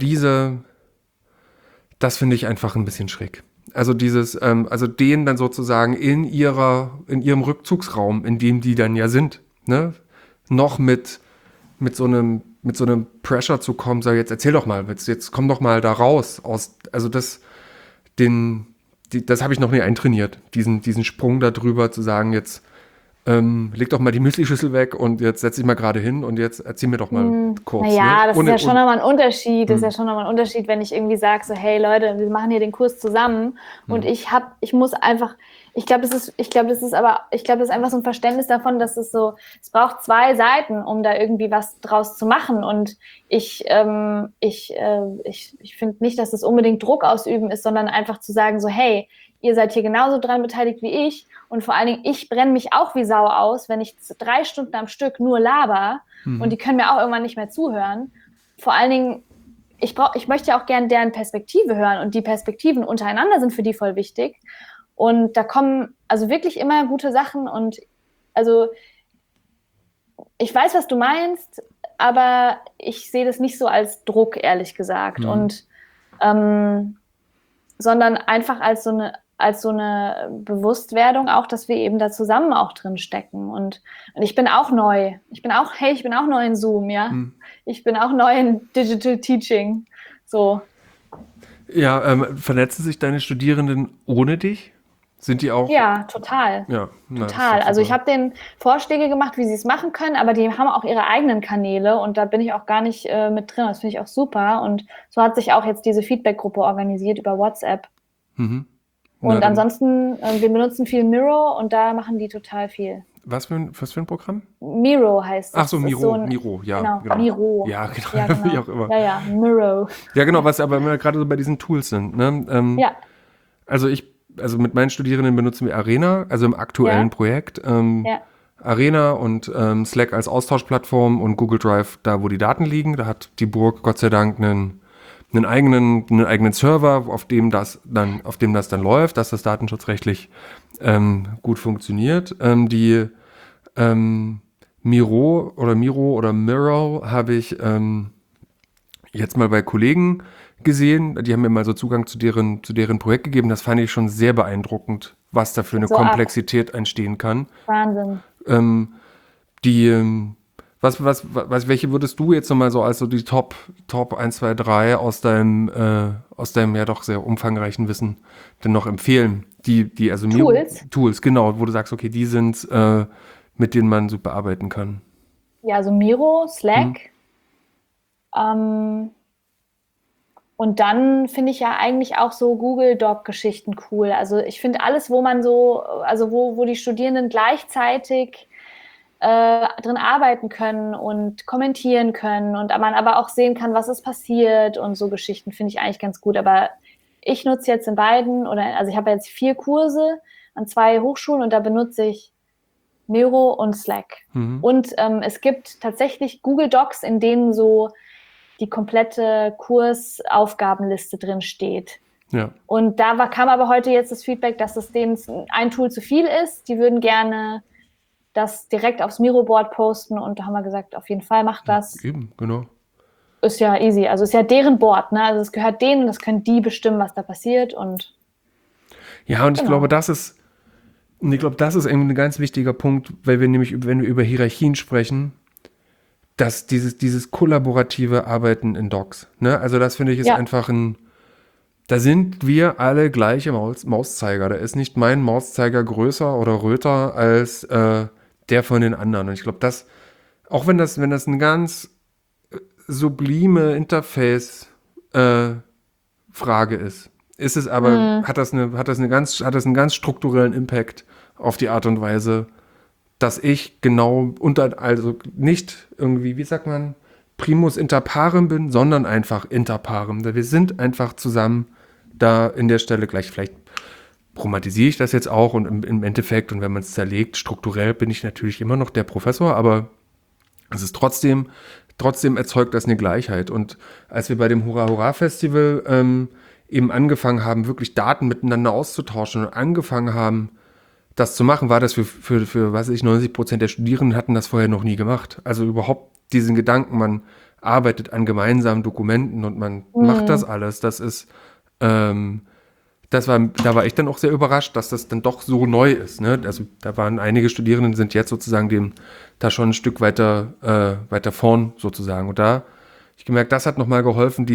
das finde ich einfach ein bisschen schräg. Also also denen dann sozusagen in ihrem Rückzugsraum, in dem die dann ja sind, ne, noch mit so einem mit so einem Pressure zu kommen, sag jetzt erzähl doch mal, jetzt komm doch mal da raus. Also das habe ich noch nie eintrainiert, diesen Sprung da drüber zu sagen, jetzt leg doch mal die Müslischüssel weg und jetzt setz dich mal gerade hin und jetzt erzähl mir doch mal kurz. Naja, ne? das ist ja schon nochmal ein Unterschied. Das ist ja schon nochmal ein Unterschied, wenn ich irgendwie sage, so, hey Leute, wir machen hier den Kurs zusammen und ich muss einfach, ich glaube, das ist einfach so ein Verständnis davon, dass es braucht zwei Seiten, um da irgendwie was draus zu machen. Und ich finde nicht, dass das unbedingt Druck ausüben ist, sondern einfach zu sagen, so, hey, ihr seid hier genauso dran beteiligt wie ich. Und vor allen Dingen, ich brenne mich auch wie Sau aus, wenn ich 3 Stunden am Stück nur laber und die können mir auch irgendwann nicht mehr zuhören. Vor allen Dingen, ich möchte ja auch gerne deren Perspektive hören und die Perspektiven untereinander sind für die voll wichtig. Und da kommen also wirklich immer gute Sachen und also ich weiß, was du meinst, aber ich sehe das nicht so als Druck, ehrlich gesagt. Und sondern einfach als so eine Bewusstwerdung auch, dass wir eben da zusammen auch drin stecken. Und ich bin auch neu. Ich bin auch neu in Zoom, ja. Ich bin auch neu in Digital Teaching. So. Ja, vernetzen sich deine Studierenden ohne dich? Sind die auch? Ja, total. Ja, total. Also ich habe denen Vorschläge gemacht, wie sie es machen können, aber die haben auch ihre eigenen Kanäle und da bin ich auch gar nicht mit drin. Das finde ich auch super. Und so hat sich auch jetzt diese Feedback-Gruppe organisiert über WhatsApp. Und ansonsten, wir benutzen viel Miro und da machen die total viel. Was für ein Programm? Miro heißt es. Ach so, Miro, ja. Genau. Miro. Ja, genau. Ja, genau. Wie auch immer. Ja, Miro. Ja, genau, aber wenn wir gerade so bei diesen Tools sind. Ne? Ja. Also mit meinen Studierenden benutzen wir Arena, also im aktuellen Projekt. Arena und Slack als Austauschplattform und Google Drive, da wo die Daten liegen. Da hat die Burg Gott sei Dank einen eigenen Server, auf dem das dann läuft, dass das datenschutzrechtlich gut funktioniert. Die Miro habe ich jetzt mal bei Kollegen gesehen. Die haben mir mal so Zugang zu deren Projekt gegeben. Das fand ich schon sehr beeindruckend, was da für eine Komplexität entstehen kann. Wahnsinn. Welche würdest du jetzt nochmal so als so die Top 1, 2, 3 aus deinem ja doch sehr umfangreichen Wissen denn noch empfehlen? Also Tools, genau, wo du sagst, okay, die sind, mit denen man super arbeiten kann. Ja, also Miro, Slack. Und dann finde ich ja eigentlich auch so Google Doc-Geschichten cool. Also ich finde alles, wo die Studierenden gleichzeitig drin arbeiten können und kommentieren können und man aber auch sehen kann, was ist passiert und so Geschichten finde ich eigentlich ganz gut. Aber ich nutze jetzt in beiden, also ich habe jetzt 4 Kurse an 2 Hochschulen und da benutze ich Miro und Slack. Und es gibt tatsächlich Google Docs, in denen so die komplette Kursaufgabenliste drin steht. Ja. Und da kam aber heute jetzt das Feedback, dass es denen ein Tool zu viel ist. Die würden gerne das direkt aufs Miro-Board posten und da haben wir gesagt, auf jeden Fall macht das. Eben, genau. Ist ja easy. Also ist ja deren Board, ne? Also es gehört denen, das können die bestimmen, was da passiert und ja, und ich glaube, das ist irgendwie ein ganz wichtiger Punkt, weil wir nämlich, wenn wir über Hierarchien sprechen, dass dieses kollaborative Arbeiten in Docs, ne? Also das finde ich ist einfach da sind wir alle gleiche Mauszeiger. Da ist nicht mein Mauszeiger größer oder röter als der von den anderen. Und ich glaube, auch wenn das eine ganz sublime Interface-Frage ist es aber, hat das einen ganz strukturellen Impact auf die Art und Weise, dass ich also nicht irgendwie, wie sagt man, primus inter parem bin, sondern einfach inter parem. Wir sind einfach zusammen da in der Stelle gleich. Vielleicht romantisiere ich das jetzt auch und im Endeffekt, und wenn man es zerlegt, strukturell bin ich natürlich immer noch der Professor, aber es ist trotzdem erzeugt das eine Gleichheit. Und als wir bei dem Hurra Hurra Festival eben angefangen haben, wirklich Daten miteinander auszutauschen und angefangen haben, das zu machen, war das für 90% der Studierenden hatten das vorher noch nie gemacht. Also überhaupt diesen Gedanken, man arbeitet an gemeinsamen Dokumenten und man macht das alles. Das ist da war ich dann auch sehr überrascht, dass das dann doch so neu ist. Ne? Also da waren einige Studierenden, sind jetzt sozusagen da schon ein Stück weiter vorn sozusagen. Und da habe ich gemerkt, das hat nochmal geholfen,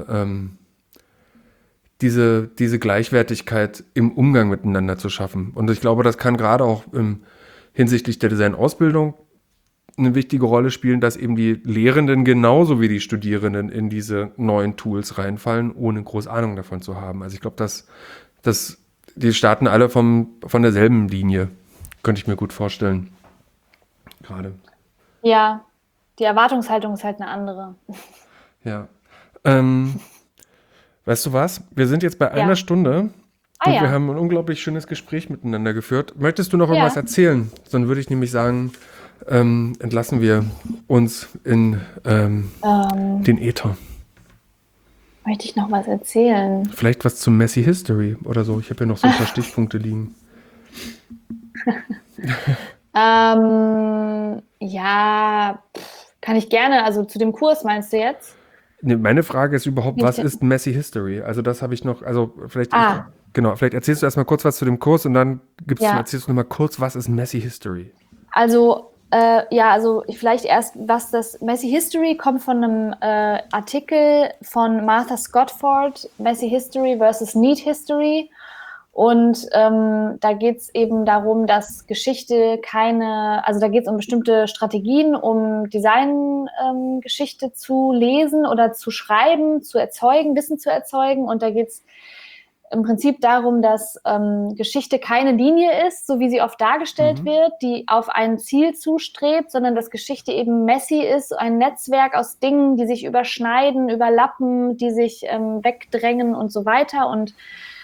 diese Gleichwertigkeit im Umgang miteinander zu schaffen. Und ich glaube, das kann gerade auch hinsichtlich der Designausbildung eine wichtige Rolle spielen, dass eben die Lehrenden genauso wie die Studierenden in diese neuen Tools reinfallen, ohne groß Ahnung davon zu haben. Also ich glaube, die starten alle von derselben Linie, könnte ich mir gut vorstellen. Gerade. Ja, die Erwartungshaltung ist halt eine andere. Ja. Weißt du was? Wir sind jetzt bei einer Stunde und wir haben ein unglaublich schönes Gespräch miteinander geführt. Möchtest du noch irgendwas erzählen? Dann würde ich nämlich sagen, entlassen wir uns in den Äther. Möchte ich noch was erzählen? Vielleicht was zum Messy History oder so. Ich habe ja noch so ein paar Stichpunkte liegen. Ja, kann ich gerne. Also zu dem Kurs meinst du jetzt? Nee, meine Frage ist überhaupt, was ist Messy History? Also das habe ich noch, also vielleicht, vielleicht erzählst du erstmal kurz was zu dem Kurs und dann erzählst du noch mal kurz, was ist Messy History? Also, vielleicht erst, was das Messy History kommt von einem Artikel von Martha Scotford, Messy History versus Neat History. Und da geht es eben darum, dass Geschichte da geht es um bestimmte Strategien, um Designgeschichte zu lesen oder zu schreiben, zu erzeugen, Wissen zu erzeugen. Und da geht es im Prinzip darum, dass Geschichte keine Linie ist, so wie sie oft dargestellt wird, die auf ein Ziel zustrebt, sondern dass Geschichte eben messy ist, ein Netzwerk aus Dingen, die sich überschneiden, überlappen, die sich wegdrängen und so weiter. Und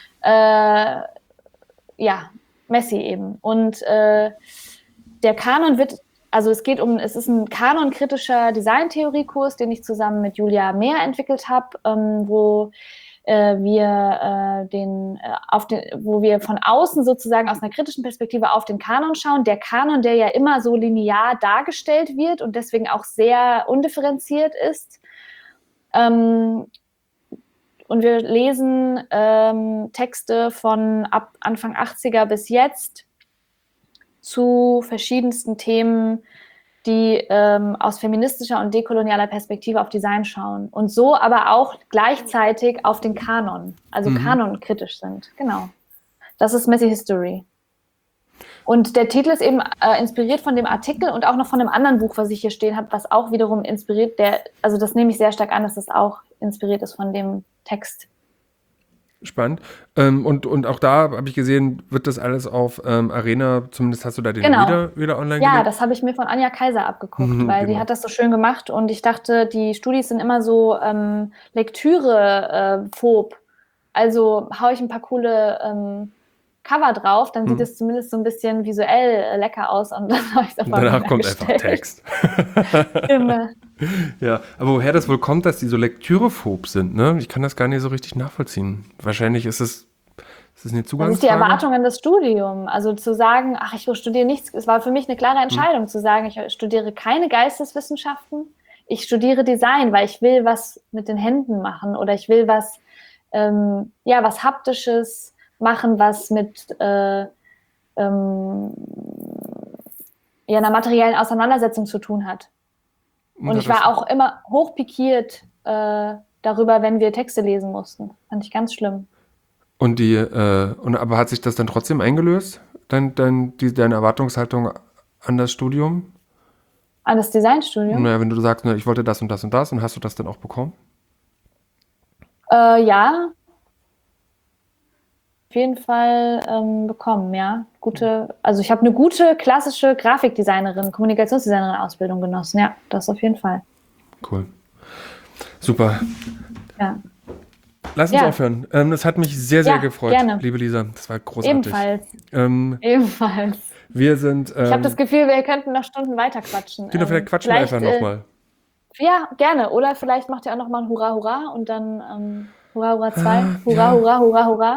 messy eben. Und der Kanon es ist ein kanonkritischer Designtheoriekurs, den ich zusammen mit Julia Mehr entwickelt habe, wo wir von außen sozusagen aus einer kritischen Perspektive auf den Kanon schauen. Der Kanon, der ja immer so linear dargestellt wird und deswegen auch sehr undifferenziert ist. Und wir lesen Texte von ab Anfang 80er bis jetzt zu verschiedensten Themen, die aus feministischer und dekolonialer Perspektive auf Design schauen. Und so aber auch gleichzeitig auf den Kanon, also kanonkritisch sind. Genau. Das ist Messy History. Und der Titel ist eben inspiriert von dem Artikel und auch noch von einem anderen Buch, was ich hier stehen habe, was auch wiederum inspiriert, das nehme ich sehr stark an, dass das auch inspiriert ist von dem Text. Spannend. Und auch da habe ich gesehen, wird das alles auf Arena, zumindest hast du da den wieder online gelegt? Ja, das habe ich mir von Anja Kaiser abgeguckt, weil die hat das so schön gemacht und ich dachte, die Studis sind immer so Lektüre-phob. Also haue ich ein paar coole Cover drauf, dann sieht es zumindest so ein bisschen visuell lecker aus und dann habe ich es danach kommt einfach Text. Ja, aber woher das wohl kommt, dass die so lektürephob sind, ne? Ich kann das gar nicht so richtig nachvollziehen. Wahrscheinlich ist es eine Zugangsfrage. Das ist die Erwartung an das Studium. Also zu sagen, ich studiere nichts, es war für mich eine klare Entscheidung, zu sagen, ich studiere keine Geisteswissenschaften, ich studiere Design, weil ich will was mit den Händen machen oder ich will was Haptisches machen, was mit einer materiellen Auseinandersetzung zu tun hat. Und ich war auch immer hochpikiert darüber, wenn wir Texte lesen mussten. Fand ich ganz schlimm. Aber hat sich das dann trotzdem eingelöst? Deine Erwartungshaltung an das Studium? An das Designstudium? Naja, wenn du sagst, ich wollte das und das und das, und hast du das dann auch bekommen? Ja. Auf jeden Fall bekommen, ja. Also ich habe eine gute klassische Grafikdesignerin, Kommunikationsdesignerin-Ausbildung genossen, ja, das auf jeden Fall. Cool. Super. Ja. Lass uns aufhören. Das hat mich sehr, sehr gefreut, gerne. Liebe Lisa. Das war großartig. Ebenfalls. Wir sind. Ich habe das Gefühl, wir könnten noch Stunden weiter quatschen. Genau, vielleicht quatschen wir einfach nochmal. Ja, gerne. Oder vielleicht macht ihr auch nochmal ein Hurra, Hurra und dann Hurra, Hurra 2. Hurra, Hurra, Hurra, Hurra.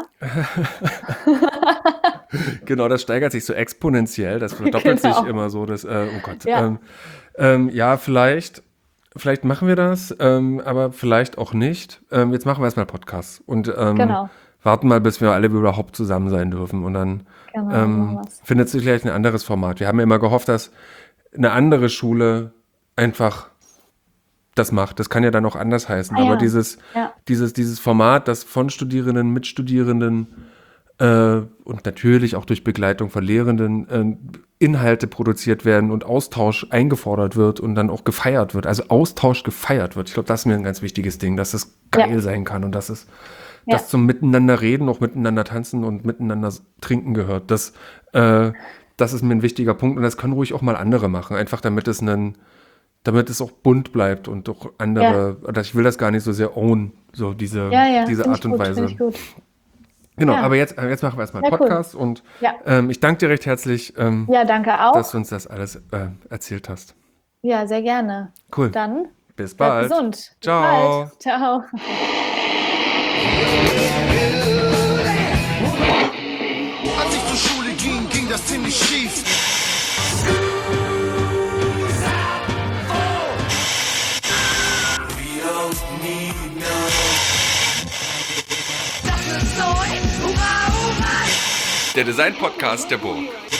Genau, das steigert sich so exponentiell. Das verdoppelt sich immer so. Oh Gott. Ja, vielleicht machen wir das, aber vielleicht auch nicht. Jetzt machen wir erstmal Podcasts. Und warten mal, bis wir alle überhaupt zusammen sein dürfen. Und dann Genau, findet sich vielleicht ein anderes Format. Wir haben ja immer gehofft, dass eine andere Schule einfach das macht. Das kann ja dann auch anders heißen. Aber dieses Format, das von Studierenden, mit Studierenden und natürlich auch durch Begleitung von Lehrenden Inhalte produziert werden und Austausch eingefordert wird und dann auch gefeiert wird. Also Austausch gefeiert wird. Ich glaube, das ist mir ein ganz wichtiges Ding, dass es geil sein kann und dass es das zum Miteinander reden, auch miteinander tanzen und miteinander trinken gehört. Das ist mir ein wichtiger Punkt und das können ruhig auch mal andere machen. Einfach damit es auch bunt bleibt und auch andere, ich will das gar nicht so sehr own, so diese Art und Weise. Gut. Genau, aber jetzt machen wir erstmal einen Podcast und ich danke dir recht herzlich, danke auch, dass du uns das alles erzählt hast. Ja, sehr gerne. Cool. Dann bis bald. Bleib gesund. Ciao. Bis bald. Ciao. Als ich zur Schule ging, ging das ziemlich schief. Der Design-Podcast der Burg.